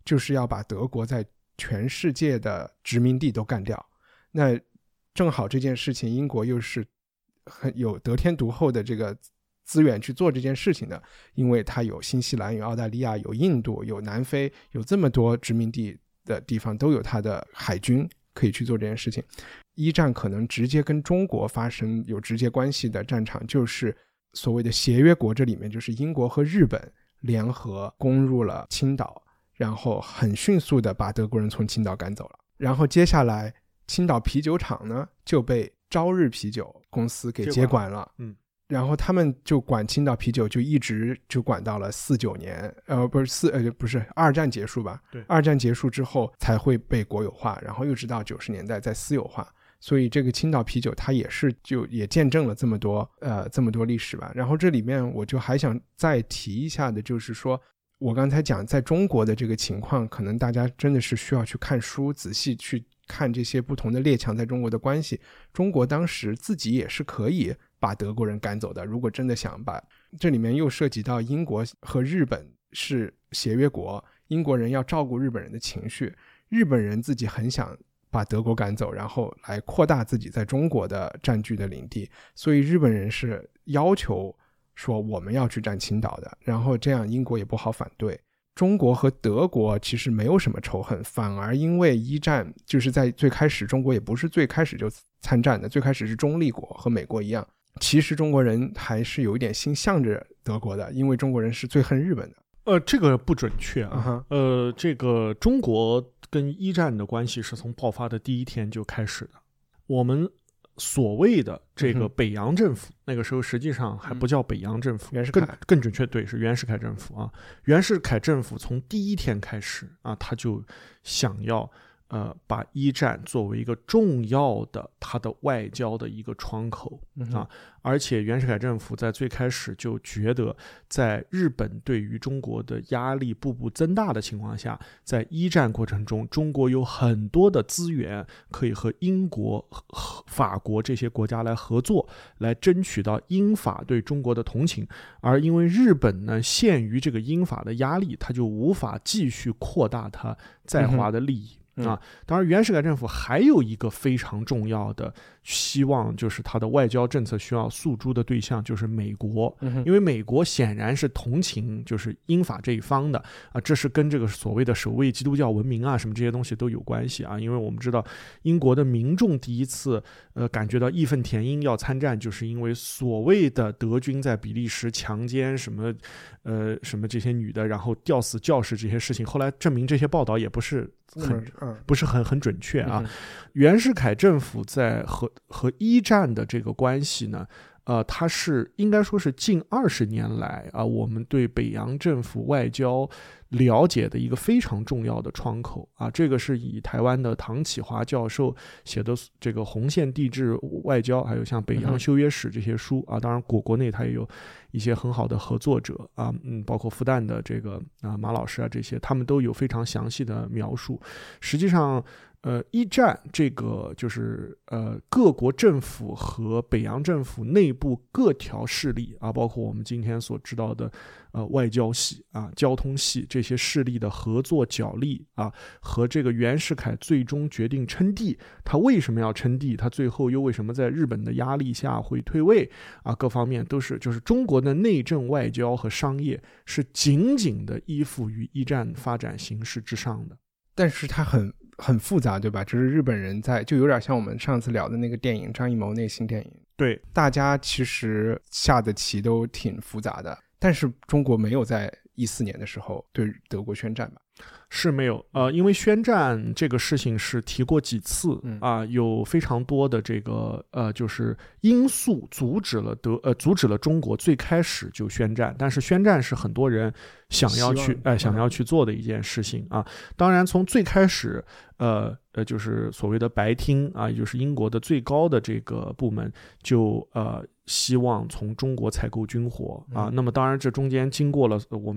就是要把德国在全世界的殖民地都干掉。那正好这件事情英国又是很有得天独厚的这个资源去做这件事情的，因为它有新西兰、有澳大利亚、有印度、有南非，有这么多殖民地的地方都有它的海军可以去做这件事情。一战可能直接跟中国发生有直接关系的战场，就是所谓的协约国，这里面就是英国和日本联合攻入了青岛，然后很迅速的把德国人从青岛赶走了。然后接下来青岛啤酒厂呢就被朝日啤酒公司给接管了，然后他们就管青岛啤酒就一直就管到了49年，不是二战结束吧？ 对， 二战结束之后才会被国有化，然后又直到90年代再私有化。所以这个青岛啤酒它也是就也见证了这么多历史吧。然后这里面我就还想再提一下的就是说，我刚才讲在中国的这个情况，可能大家真的是需要去看书，仔细去看这些不同的列强在中国的关系。中国当时自己也是可以把德国人赶走的，如果真的想把，这里面又涉及到英国和日本是协约国，英国人要照顾日本人的情绪，日本人自己很想把德国赶走，然后来扩大自己在中国的占据的领地，所以日本人是要求说我们要去占青岛的，然后这样英国也不好反对。中国和德国其实没有什么仇恨，反而因为一战就是在最开始中国也不是最开始就参战的，最开始是中立国，和美国一样，其实中国人还是有一点心向着德国的，因为中国人是最恨日本的。 这个不准确啊。这个中国跟一战的关系是从爆发的第一天就开始的。我们所谓的这个北洋政府，那个时候实际上还不叫北洋政府，更准确，对，是袁世凯政府啊。袁世凯政府从第一天开始啊，他就想要把一战作为一个重要的他的外交的一个窗口啊，而且袁世凯政府在最开始就觉得，在日本对于中国的压力步步增大的情况下，在一战过程中，中国有很多的资源可以和英国、法国这些国家来合作，来争取到英法对中国的同情，而因为日本呢限于这个英法的压力，他就无法继续扩大他在华的利益。当然袁世凯政府还有一个非常重要的希望，就是他的外交政策需要诉诸的对象就是美国，因为美国显然是同情就是英法这一方的啊，这是跟这个所谓的守卫基督教文明啊什么这些东西都有关系啊。因为我们知道英国的民众第一次感觉到义愤填膺要参战，就是因为所谓的德军在比利时强奸什么这些女的，然后吊死教士这些事情，后来证明这些报道也不是很准确啊。袁世凯政府在和一战的这个关系呢，它是应该说是近20年来啊，我们对北洋政府外交了解的一个非常重要的窗口啊。这个是以台湾的唐启华教授写的这个红线地质外交，还有像北洋修约史这些书啊，当然国内它也有一些很好的合作者啊，包括复旦的这个马老师啊，这些他们都有非常详细的描述。实际上一战这个就是各国政府和北洋政府内部各条势力啊，包括我们今天所知道的外交系啊、交通系这些势力的合作角力啊，和这个袁世凯最终决定称帝，他为什么要称帝？他最后又为什么在日本的压力下会退位啊？各方面都是就是中国的内政、外交和商业是紧紧的依附于一战发展形势之上的。 但是它很复杂，对吧？就是日本人就有点像我们上次聊的那个电影张艺谋那新电影， 对， 大家其实下的棋都挺复杂的，但是中国没有在14年的时候对德国宣战吧？ 是没有，因为宣战这个事情是提过几次啊，有非常多的这个就是因素阻止了中国最开始就宣战，但是宣战是很多人想要去做的一件事情啊。当然，从最开始就是所谓的白厅啊，也就是英国的最高的这个部门就希望从中国采购军火啊。那么当然这中间经过了我们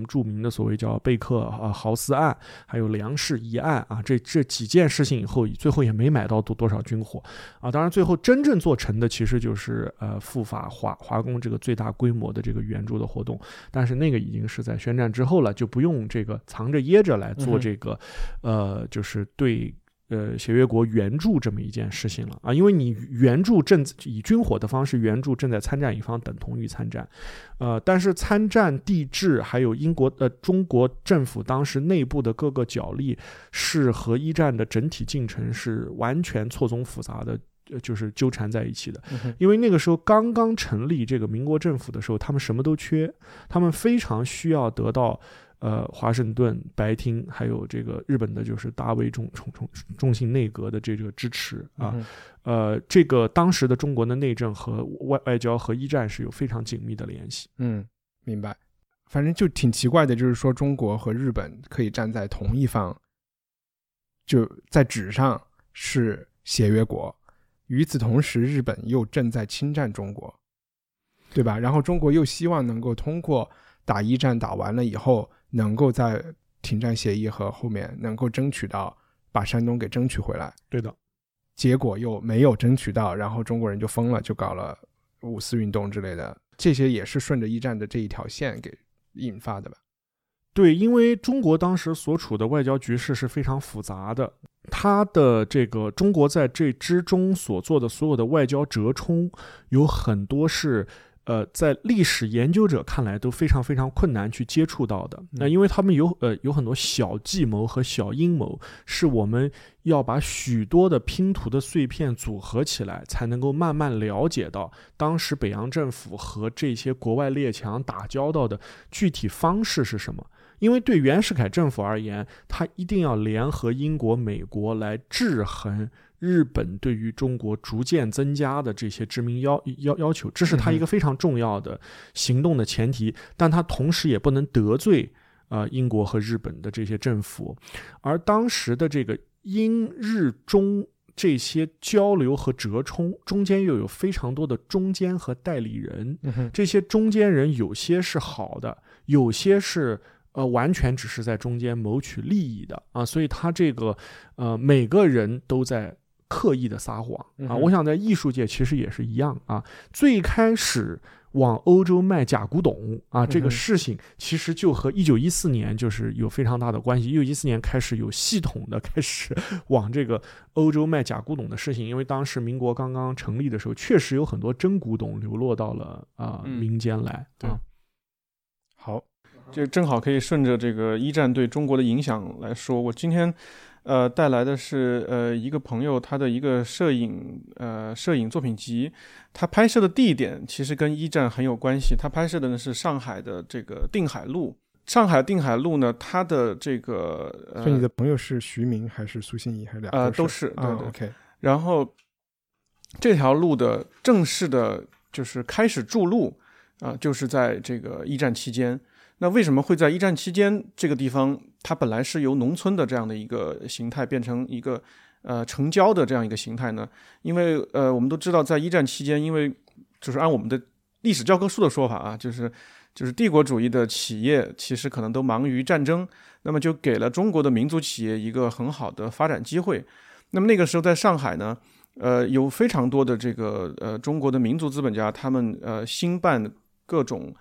著名的所谓叫贝克豪斯案，还有粮食疑案啊，这几件事情以后，最后也没买到多少军火啊。当然最后真正做成的其实就是赴法华工这个最大规模的这个援助的活动，但是那个已经是在宣战之后了，就不用这个藏着掖着来做这个就是对协约国援助这么一件事情了啊，因为你援助以军火的方式援助正在参战一方，等同于参战，但是参战地质还有中国政府当时内部的各个角力，是和一战的整体进程是完全错综复杂的，就是纠缠在一起的。因为那个时候刚刚成立这个民国政府的时候，他们什么都缺，他们非常需要得到华盛顿、白厅还有这个日本的就是大卫重信内阁的这个支持啊，这个当时的中国的内政和外交和一战是有非常紧密的联系。 明白。反正就挺奇怪的，就是说中国和日本可以站在同一方，就在纸上是协约国，与此同时日本又正在侵占中国，对吧？然后中国又希望能够通过打一战打完了以后，能够在停战协议和后面能够争取到把山东给争取回来。 对的， 结果又没有争取到，然后中国人就疯了，就搞了五四运动之类的，这些也是顺着一战的这一条线给引发的吧。 对，因为中国当时所处的外交局势是非常复杂的，它的这个中国在这之中所做的所有的外交折冲，有很多是在历史研究者看来都非常非常困难去接触到的。那因为他们有很多小计谋和小阴谋，是我们要把许多的拼图的碎片组合起来，才能够慢慢了解到当时北洋政府和这些国外列强打交道的具体方式是什么。因为对袁世凯政府而言，他一定要联合英国、美国来制衡日本对于中国逐渐增加的这些殖民要求，这是他一个非常重要的行动的前提，但他同时也不能得罪英国和日本的这些政府。而当时的这个英日中这些交流和折冲中间又有非常多的中间和代理人，这些中间人有些是好的，有些是完全只是在中间谋取利益的啊，所以他这个每个人都在刻意的撒谎啊。我想在艺术界其实也是一样啊。最开始往欧洲卖假古董啊，这个事情其实就和1914年就是有非常大的关系。1914年开始有系统的开始往这个欧洲卖假古董的事情，因为当时民国刚刚成立的时候，确实有很多真古董流落到了民间来。 对， 好。 就正好可以顺着这个一战对中国的影响来说，我今天带来的是一个朋友他的一个摄影作品集，他拍摄的地点其实跟一战很有关系。他拍摄的呢是上海的这个定海路。上海定海路呢，它的这个所以你的朋友是徐明还是苏欣怡还是两个？ 都是对对。 OK。 然后这条路的正式的就是开始筑路就是在这个一战期间。那为什么会在一战期间这个地方它本来是由农村的这样的一个形态变成一个城郊的这样一个形态呢？因为我们都知道在一战期间，因为就是按我们的历史教科书的说法就是帝国主义的企业其实可能都忙于战争，那么就给了中国的民族企业一个很好的发展机会。那么那个时候在上海呢有非常多的这个中国的民族资本家，他们兴办各种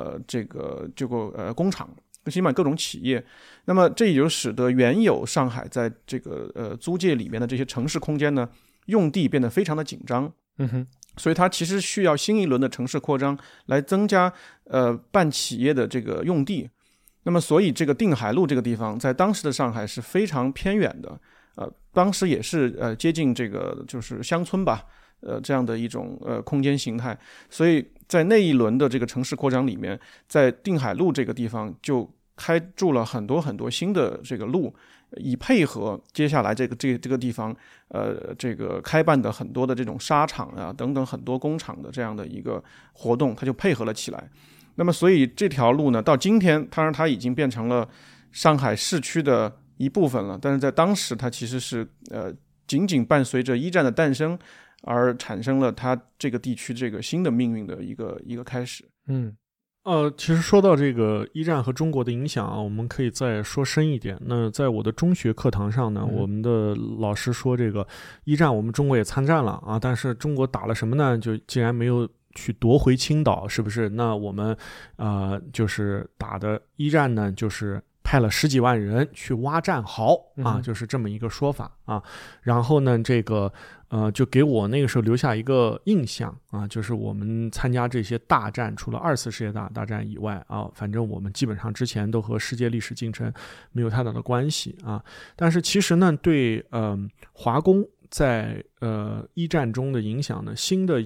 工厂，兴办各种企业，那么这也就使得原有上海在这个租界里面的这些城市空间呢，用地变得非常的紧张。所以它其实需要新一轮的城市扩张来增加办企业的这个用地。那么所以这个定海路这个地方在当时的上海是非常偏远的，当时也是接近这个就是乡村吧。这样的一种空间形态，所以在那一轮的这个城市扩张里面，在定海路这个地方就开筑了很多很多新的这个路，以配合接下来这个地方这个开办的很多的这种纱厂等等很多工厂的这样的一个活动，它就配合了起来。那么所以这条路呢，到今天当然它已经变成了上海市区的一部分了，但是在当时它其实是仅仅伴随着一战的诞生而产生了它这个地区这个新的命运的一个开始。 其实说到这个一战和中国的影响啊，我们可以再说深一点。那在我的中学课堂上呢，我们的老师说，这个一战我们中国也参战了啊，但是中国打了什么呢？就竟然没有去夺回青岛，是不是？那我们就是打的一战呢，就是派了10几万人去挖战壕啊，就是这么一个说法啊。然后呢，这个就给我那个时候留下一个印象啊，就是我们参加这些大战，除了2次世界大战以外啊，反正我们基本上之前都和世界历史进程没有太大的关系啊。但是其实呢，对华工在一战中的影响呢，新的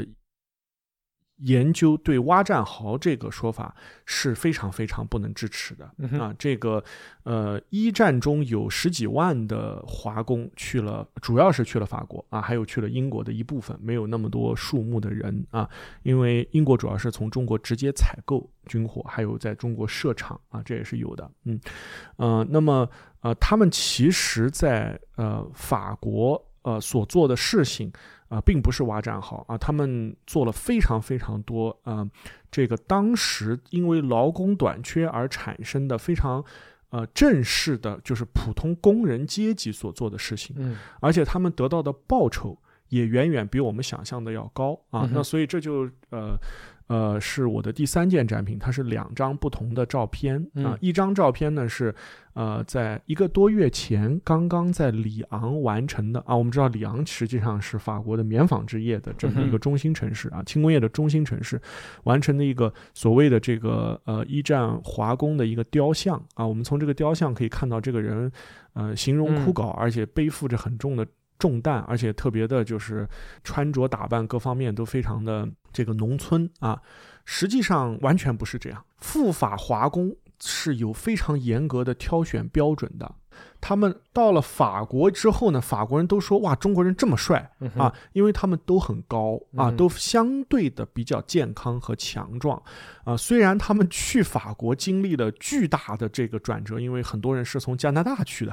研究对挖战壕这个说法是非常非常不能支持的啊。这个一战中有10几万的华工去了，主要是去了法国啊，还有去了英国的一部分，没有那么多数目的人啊，因为英国主要是从中国直接采购军火，还有在中国设厂啊，这也是有的。那么他们其实在法国所做的事情并不是挖战壕啊，他们做了非常非常多这个当时因为劳工短缺而产生的非常正式的，就是普通工人阶级所做的事情，而且他们得到的报酬也远远比我们想象的要高啊。那所以这就是我的第3件展品，它是2张不同的照片啊。一张照片呢是在1个多月前刚刚在里昂完成的啊。我们知道里昂实际上是法国的棉纺织业的这么一个中心城市啊，轻工业的中心城市，完成的一个所谓的这个一战华工的一个雕像啊。我们从这个雕像可以看到这个人形容枯槁，而且背负着很重的重担，而且特别的就是穿着打扮各方面都非常的这个农村啊。实际上完全不是这样，赴法华工是有非常严格的挑选标准的。他们到了法国之后呢，法国人都说哇，中国人这么帅啊，因为他们都很高啊，都相对的比较健康和强壮啊。虽然他们去法国经历了巨大的这个转折，因为很多人是从加拿大去的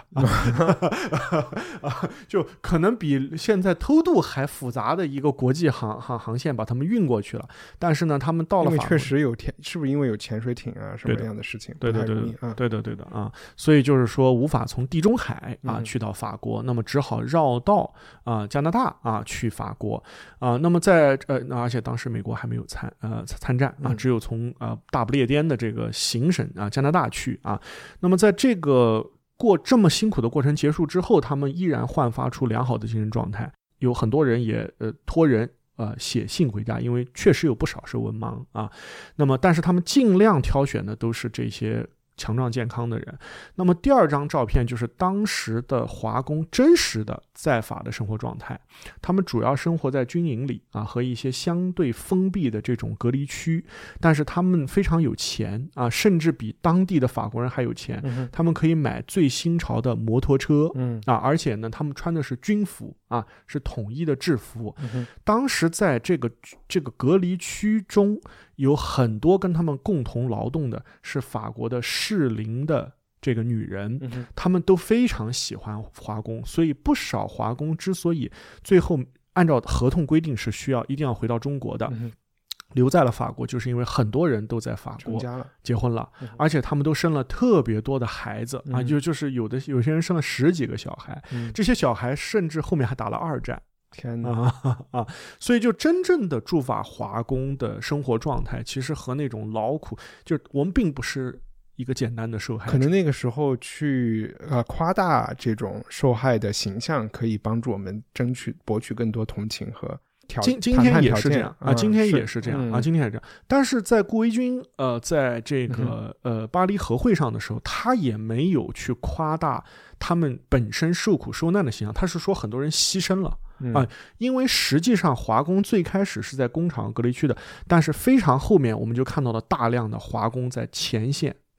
就可能比现在偷渡还复杂的一个国际航线把他们运过去了。但是呢，他们到了法国， 因为确实有是不是因为有潜水艇啊什么样的事情？ 对的啊，所以就是说无法从地中海去到法国，那么只好绕道加拿大去法国那么在而且当时美国还没有参战只有从大不列颠的这个行省加拿大去那么在这个这么辛苦的过程结束之后，他们依然焕发出良好的精神状态，有很多人也托人写信回家，因为确实有不少是文盲那么但是他们尽量挑选的都是这些强壮健康的人。那么第2张照片就是当时的华工真实的在法的生活状态，他们主要生活在军营里和一些相对封闭的这种隔离区，但是他们非常有钱甚至比当地的法国人还有钱他们可以买最新潮的摩托车而且呢他们穿的是军服是统一的制服当时在这个隔离区中有很多跟他们共同劳动的是法国的适龄的这个女人他们都非常喜欢华工，所以不少华工之所以最后按照合同规定是一定要回到中国的留在了法国，就是因为很多人都在法国结婚了而且他们都生了特别多的孩子就是有些人生了10几个小孩这些小孩甚至后面还打了2战。 天哪所以就真正的驻法华工的生活状态其实和那种劳苦，就是我们并不是一个简单的受害者， 可能那个时候去夸大这种受害的形象，可以帮助我们博取更多同情和今天也是这样今天也是这样今天也是这样。但是在顾维钧在这个巴黎和会上的时候，他也没有去夸大他们本身受苦受难的形象，他是说很多人牺牲了因为实际上华工最开始是在工厂隔离区的，但是非常后面我们就看到了大量的华工在前线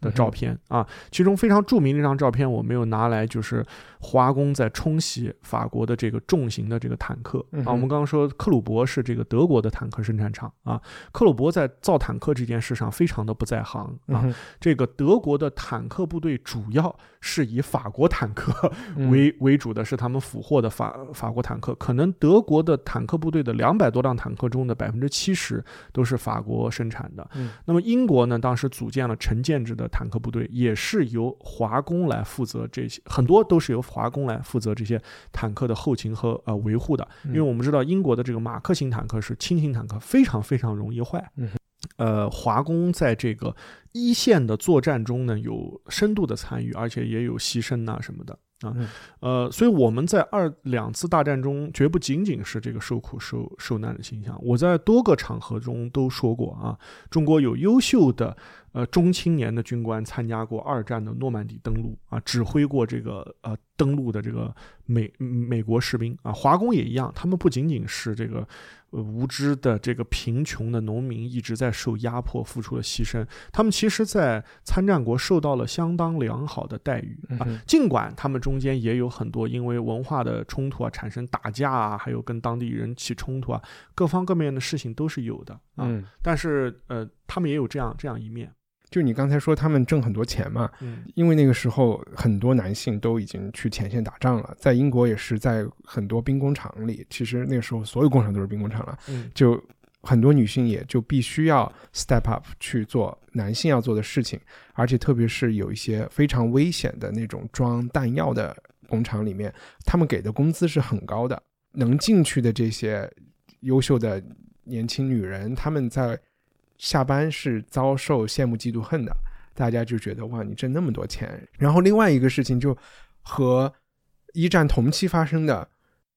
的照片啊，其中非常著名的一张照片我没有拿来，就是华工在冲洗法国的这个重型的这个坦克啊。我们刚刚说克虏伯是这个德国的坦克生产厂啊，克虏伯在造坦克这件事上非常的不在行啊。这个德国的坦克部队主要是以法国坦克为主的，是他们俘获的法国坦克，可能德国的坦克部队的200多辆坦克中的70%都是法国生产的。那么英国呢，当时组建了成建制的坦克部队，也是由华工来负责这些，很多都是由华工来负责这些坦克的后勤和维护的。因为我们知道英国的这个马克型坦克是轻型坦克，非常非常容易坏。华工在这个一线的作战中呢，有深度的参与，而且也有牺牲啊什么的啊。所以我们在两次大战中绝不仅仅是这个受苦受难的形象。我在多个场合中都说过啊，中国有优秀的中青年的军官参加过2战的诺曼底登陆啊，指挥过这个登陆的这个美国士兵啊。华工也一样，他们不仅仅是这个无知的这个贫穷的农民一直在受压迫付出了牺牲，他们其实在参战国受到了相当良好的待遇啊。尽管他们中间也有很多因为文化的冲突啊产生打架啊，还有跟当地人起冲突啊，各方各面的事情都是有的啊。但是他们也有这样一面。 就你刚才说他们挣很多钱嘛，因为那个时候很多男性都已经去前线打仗了，在英国也是在很多兵工厂里，其实那个时候所有工厂都是兵工厂了，就很多女性也就必须要 step up 去做男性要做的事情，而且特别是有一些非常危险的那种装弹药的工厂里面，他们给的工资是很高的，能进去的这些优秀的年轻女人，他们在下班是遭受羡慕嫉妒恨的，大家就觉得哇，你挣那么多钱。然后另外一个事情就和一战同期发生的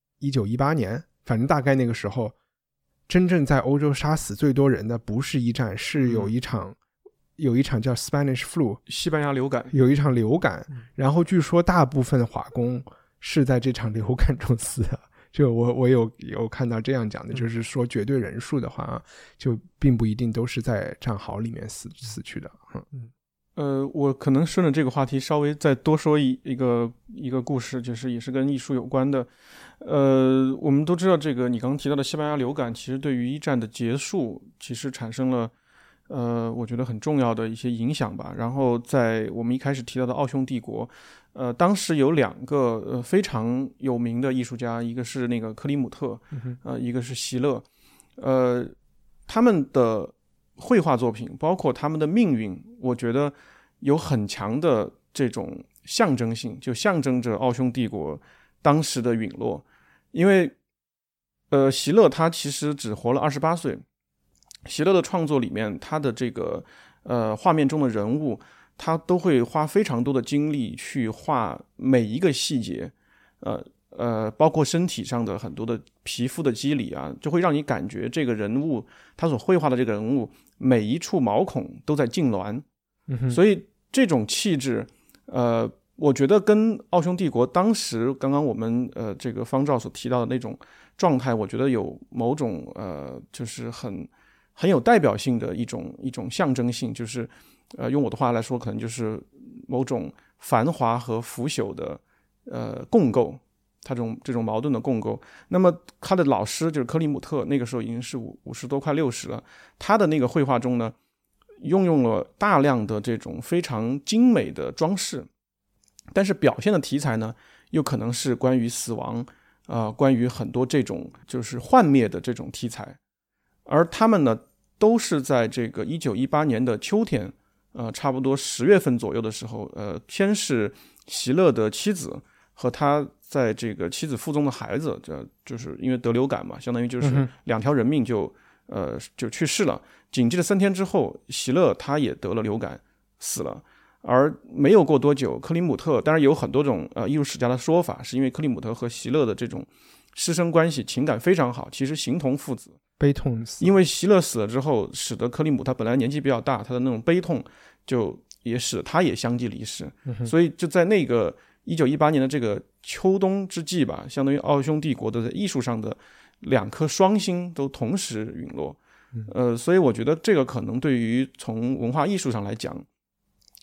1918年，反正大概那个时候，真正在欧洲杀死最多人的不是一战，是有一场叫 Spanish flu 西班牙流感， 有一场流感，然后据说大部分华工是在这场流感中死的。就我有看到这样讲的，就是说绝对人数的话就并不一定都是在战壕里面死去的。 我可能顺着这个话题稍微再多说一个故事，就是也是跟艺术有关的。我们都知道这个你刚刚提到的西班牙流感，其实对于一战的结束其实产生了我觉得很重要的一些影响吧。然后在我们一开始提到的奥匈帝国，当时有2个非常有名的艺术家，一个是那个克里姆特，一个是席勒，他们的绘画作品包括他们的命运，我觉得有很强的这种象征性，就象征着奥匈帝国当时的陨落。因为席勒他其实只活了28岁，席勒的创作里面，他的这个画面中的人物，他都会花非常多的精力去画每一个细节，包括身体上的很多的皮肤的肌理啊，就会让你感觉这个人物他所绘画的这个人物每一处毛孔都在痉挛。所以这种气质我觉得跟奥匈帝国当时刚刚我们这个方照所提到的那种状态，我觉得有某种就是很有代表性的一种象征性，就是用我的话来说，可能就是某种繁华和腐朽的共构，他这种矛盾的共构。那么他的老师就是克里姆特，那个时候已经是50多快60了，他的那个绘画中呢，用了大量的这种非常精美的装饰，但是表现的题材呢，又可能是关于死亡，关于很多这种就是幻灭的这种题材。而他们呢，都是在这个1918年的秋天，差不多10月份左右的时候，先是席勒的妻子和他在这个妻子腹中的孩子，就是因为得流感嘛，相当于就是2条人命就去世了。紧接着3天之后，席勒他也得了流感死了。而没有过多久，克里姆特当然有很多种艺术史家的说法，是因为克里姆特和席勒的这种师生关系情感非常好，其实形同父子， 悲痛死。 因为席勒死了之后，使得克里姆他本来年纪比较大，他的那种悲痛就也使他也相继离世。所以就在那个1918年的这个秋冬之际吧，相当于奥匈帝国的在艺术上的2颗双星都同时陨落。所以我觉得这个可能对于从文化艺术上来讲，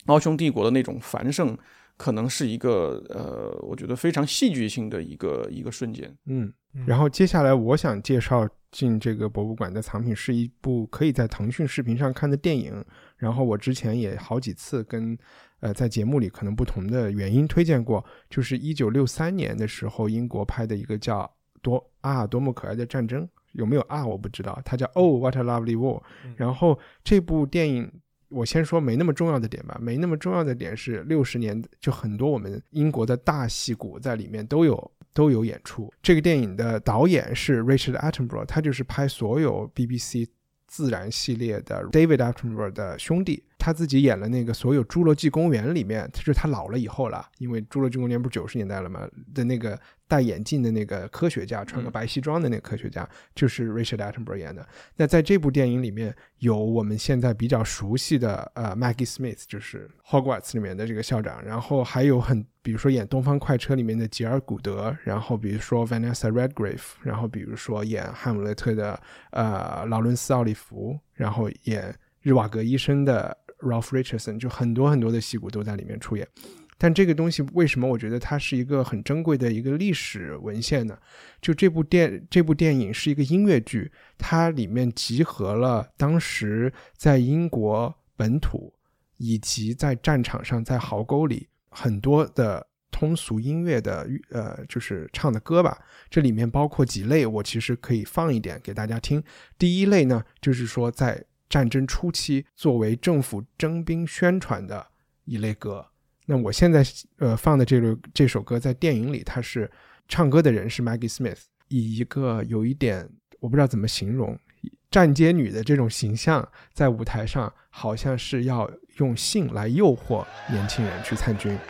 奥匈帝国的那种繁盛，可能是一个我觉得非常戏剧性的一个瞬间。 然后接下来我想介绍进这个博物馆的藏品是一部可以在腾讯视频上看的电影，然后我之前也好几次跟在节目里可能不同的原因推荐过，就是1963年的时候英国拍的一个叫多么可爱的战争，有没有我不知道，它叫 Oh What a Lovely War。 然后这部电影我先说没那么重要的点吧，没那么重要的点是60年就很多我们英国的大戏骨在里面都有演出。这个电影的导演是 Richard Attenborough， 他就是拍所有 BBC 自然系列的 David Attenborough 的兄弟，他自己演了那个所有侏罗纪公园里面，就是他老了以后了，因为侏罗纪公园不是90年代了吗，的那个戴眼镜的那个科学家，穿个白西装的那个科学家，就是 Richard Attenborough 演的。那在这部电影里面有我们现在比较熟悉的Maggie Smith， 就是 Hogwarts 里面的这个校长，然后还有比如说演东方快车里面的吉尔古德，然后比如说 Vanessa Redgrave， 然后比如说演哈姆勒特的劳伦斯奥利弗，然后演日瓦格医生的 Ralph Richardson， 就很多很多的戏骨都在里面出演。但这个东西为什么我觉得它是一个很珍贵的一个历史文献呢？就这部电影是一个音乐剧，它里面集合了当时在英国本土以及在战场上在壕沟里很多的通俗音乐的就是唱的歌吧。这里面包括几类，我其实可以放一点给大家听。第一类呢，就是说在战争初期作为政府征兵宣传的一类歌。那我现在放的这首歌在电影里，它是唱歌的人是 Maggie Smith， 以一个有一点我不知道怎么形容站街女的这种形象，在舞台上好像是要用性来诱惑年轻人去参军。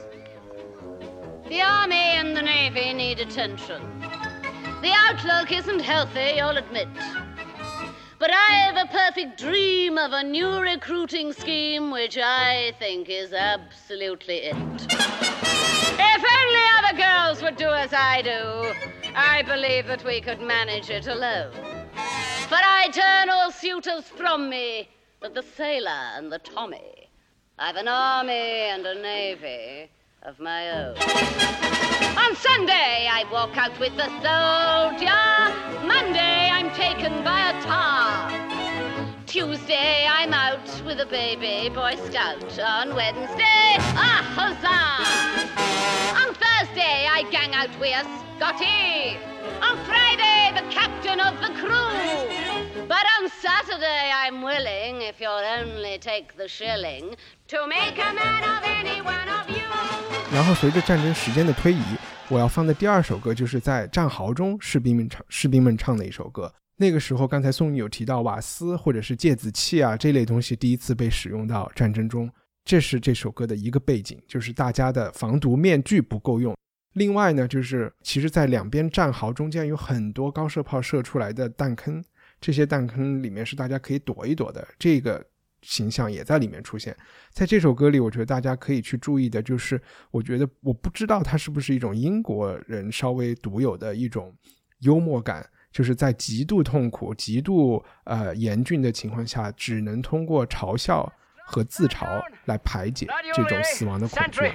The Army and the Navy need attention. The outlook isn't healthy, you'll admit.But I have a perfect dream of a new recruiting scheme which I think is absolutely it. If only other girls would do as I do, I believe that we could manage it alone. But I turn all suitors from me, but the sailor and the Tommy. I've an army and a navy of my own. On Sunday I walk out with the soldier. Monday I'm taken by a tar. Tuesday I'm out with a baby boy scout. On Wednesday, huzzah! On Thursday I gang out with a Scotty. On Friday the captain of the crew. But on Saturday I'm willing, if you'll only take the shilling, to make a man of any one of you. 然后随着战争时间的推移，我要放的第二首歌就是在战壕中士兵们唱的一首歌。那个时候刚才宋毅有提到瓦斯或者是芥子气啊这类东西第一次被使用到战争中，这是这首歌的一个背景，就是大家的防毒面具不够用。另外呢，就是其实在两边战壕中间有很多高射炮射出来的弹坑，这些弹坑里面是大家可以躲一躲的，这个形象也在里面出现。在这首歌里我觉得大家可以去注意的就是，我觉得我不知道它是不是一种英国人稍微独有的一种幽默感，就是在极度痛苦极度严峻的情况下，只能通过嘲笑和自嘲来排解这种死亡的恐惧。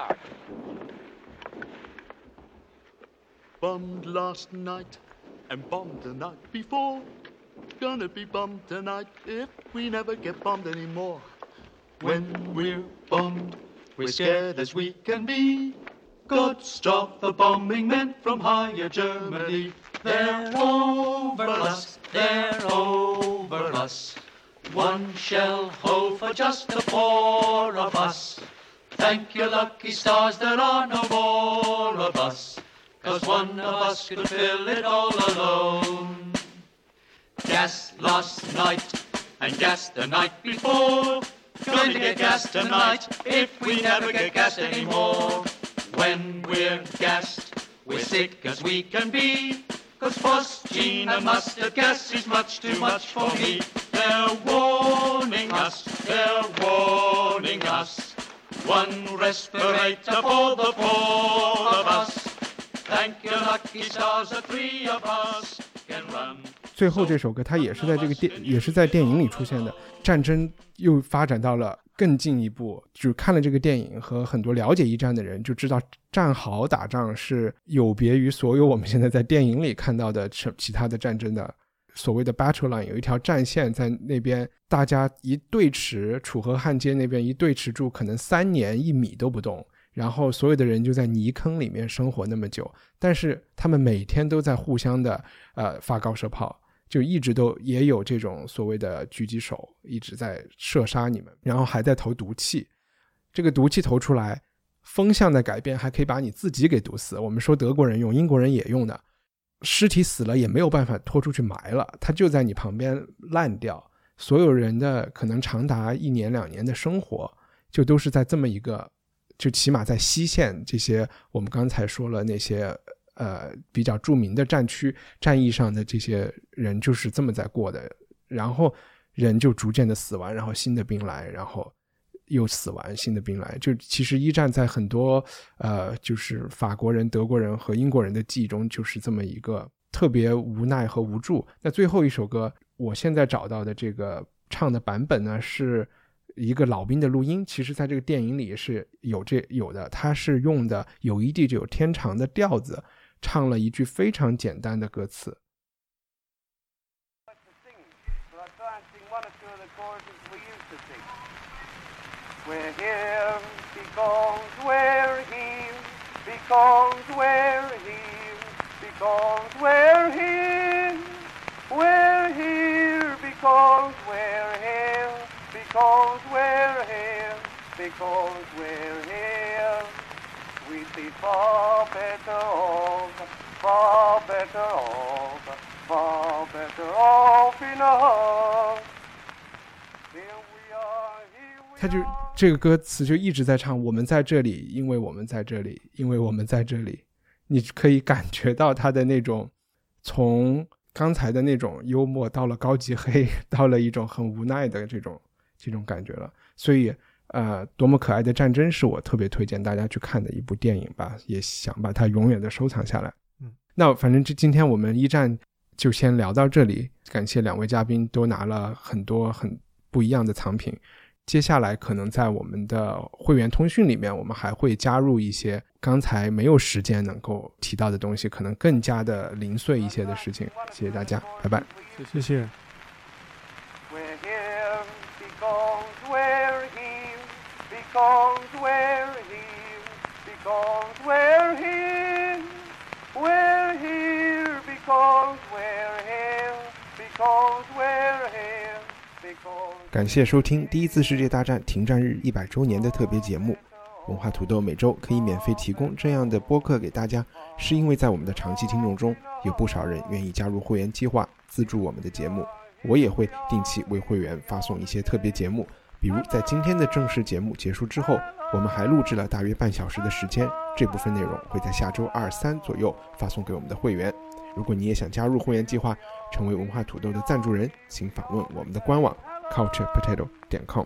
Bombed last night and bombed the night before. Gonna be bombed tonight if we never get bombed anymore. When we're bombed, we're scared as we can be. God stop the bombing men from higher Germany. They're over us, they're over us. One shell hole for just the four of us. Thank your lucky stars there are no more of us, 'cause one of us could fill it all alone. Gas last night and gas the night before. Gonna get gas tonight if we never get gas anymore. When we're gassed, we're sick as we can be, 'cause phosgene and mustard gas is much too much for me. They're warning us, they're warning us. One respirator for the four of us. Thank your lucky stars the three of us can run. 最后这首歌它也是在电影里出现的。战争又发展到了更进一步，就看了这个电影和很多了解一战的人就知道，战壕打仗是有别于所有我们现在在电影里看到的其他的战争的。所谓的 battle line 有一条战线在那边，大家一对持，楚河汉街那边一对持住，可能3年1米都不动，然后所有的人就在泥坑里面生活那么久，但是他们每天都在互相的发高射炮，就一直都也有这种所谓的狙击手一直在射杀你们，然后还在投毒气。这个毒气投出来，风向的改变还可以把你自己给毒死。我们说德国人用，英国人也用的。尸体死了也没有办法拖出去埋了，它就在你旁边烂掉。所有人的可能长达1年2年的生活就都是在这么一个，就起码在西线这些我们刚才说了那些比较著名的战区战役上的这些人就是这么在过的。然后人就逐渐的死完，然后新的兵来，然后又死完，新的兵来。就其实一战在很多就是法国人、德国人和英国人的记忆中就是这么一个特别无奈和无助。那最后一首歌我现在找到的这个唱的版本呢，是一个老兵的录音，其实在这个电影里是有的，他是用的有一地就有天长的调子，唱了一句非常简单的歌词。 We're here because we're here, because we're here, because we're here. We're here because we're here, because we're here, because we're here. We'd be far better off, far better off, far better off in a hug. Here we are, here we are. 他就这个歌词就一直在唱，我们在这里，因为我们在这里，因为我们在这里。你可以感觉到他的那种从刚才的那种幽默到了高级黑，到了一种很无奈的这种感觉了。所以多么可爱的战争是我特别推荐大家去看的一部电影吧，也想把它永远的收藏下来。那反正今天我们一战就先聊到这里，感谢2位嘉宾都拿了很多很不一样的藏品。接下来可能在我们的会员通讯里面，我们还会加入一些刚才没有时间能够提到的东西，可能更加的零碎一些的事情。谢谢大家，拜拜。 谢谢。 We're here because we're here, because we're here, because we're here. We're here because we're here, because we're here. 感谢收听第一次世界大战停战日100周年的特别节目。文化土豆每周可以免费提供这样的播客给大家，是因为在我们的长期听众中有不少人愿意加入会员计划资助我们的节目。我也会定期为会员发送一些特别节目，比如在今天的正式节目结束之后，我们还录制了大约半小时的时间，这部分内容会在下周2、3左右发送给我们的会员。如果你也想加入会员计划，成为文化土豆的赞助人，请访问我们的官网 culturepotato.com。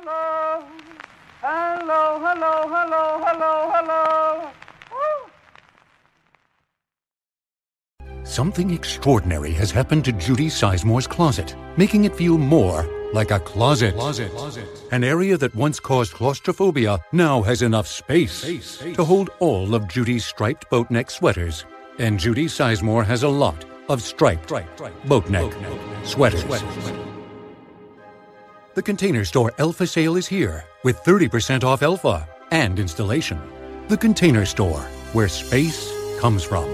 Hello, hello, hello, hello, hello. Something extraordinary has happened to Judy Sizemore's closet, making it feel more like a closet. An area that once caused claustrophobia now has enough space to hold all of Judy's striped boat neck sweaters. And Judy Sizemore has a lot of striped boat neck sweaters. The Container Store Elfa sale is here with 30% off Elfa and installation. The Container Store, where space comes from.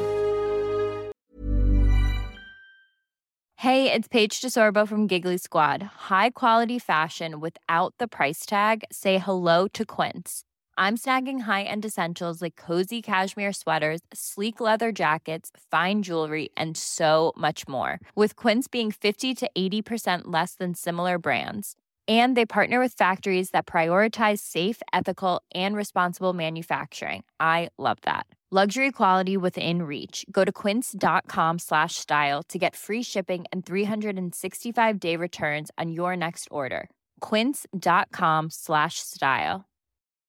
Hey, it's Paige DeSorbo from Giggly Squad. High quality fashion without the price tag. Say hello to Quince. I'm snagging high-end essentials like cozy cashmere sweaters, sleek leather jackets, fine jewelry, and so much more. With Quince being 50 to 80% less than similar brands. And they partner with factories that prioritize safe, ethical, and responsible manufacturing. I love that. Luxury quality within reach. Go to quince.com/style to get free shipping and 365-day returns on your next order. Quince.com/style.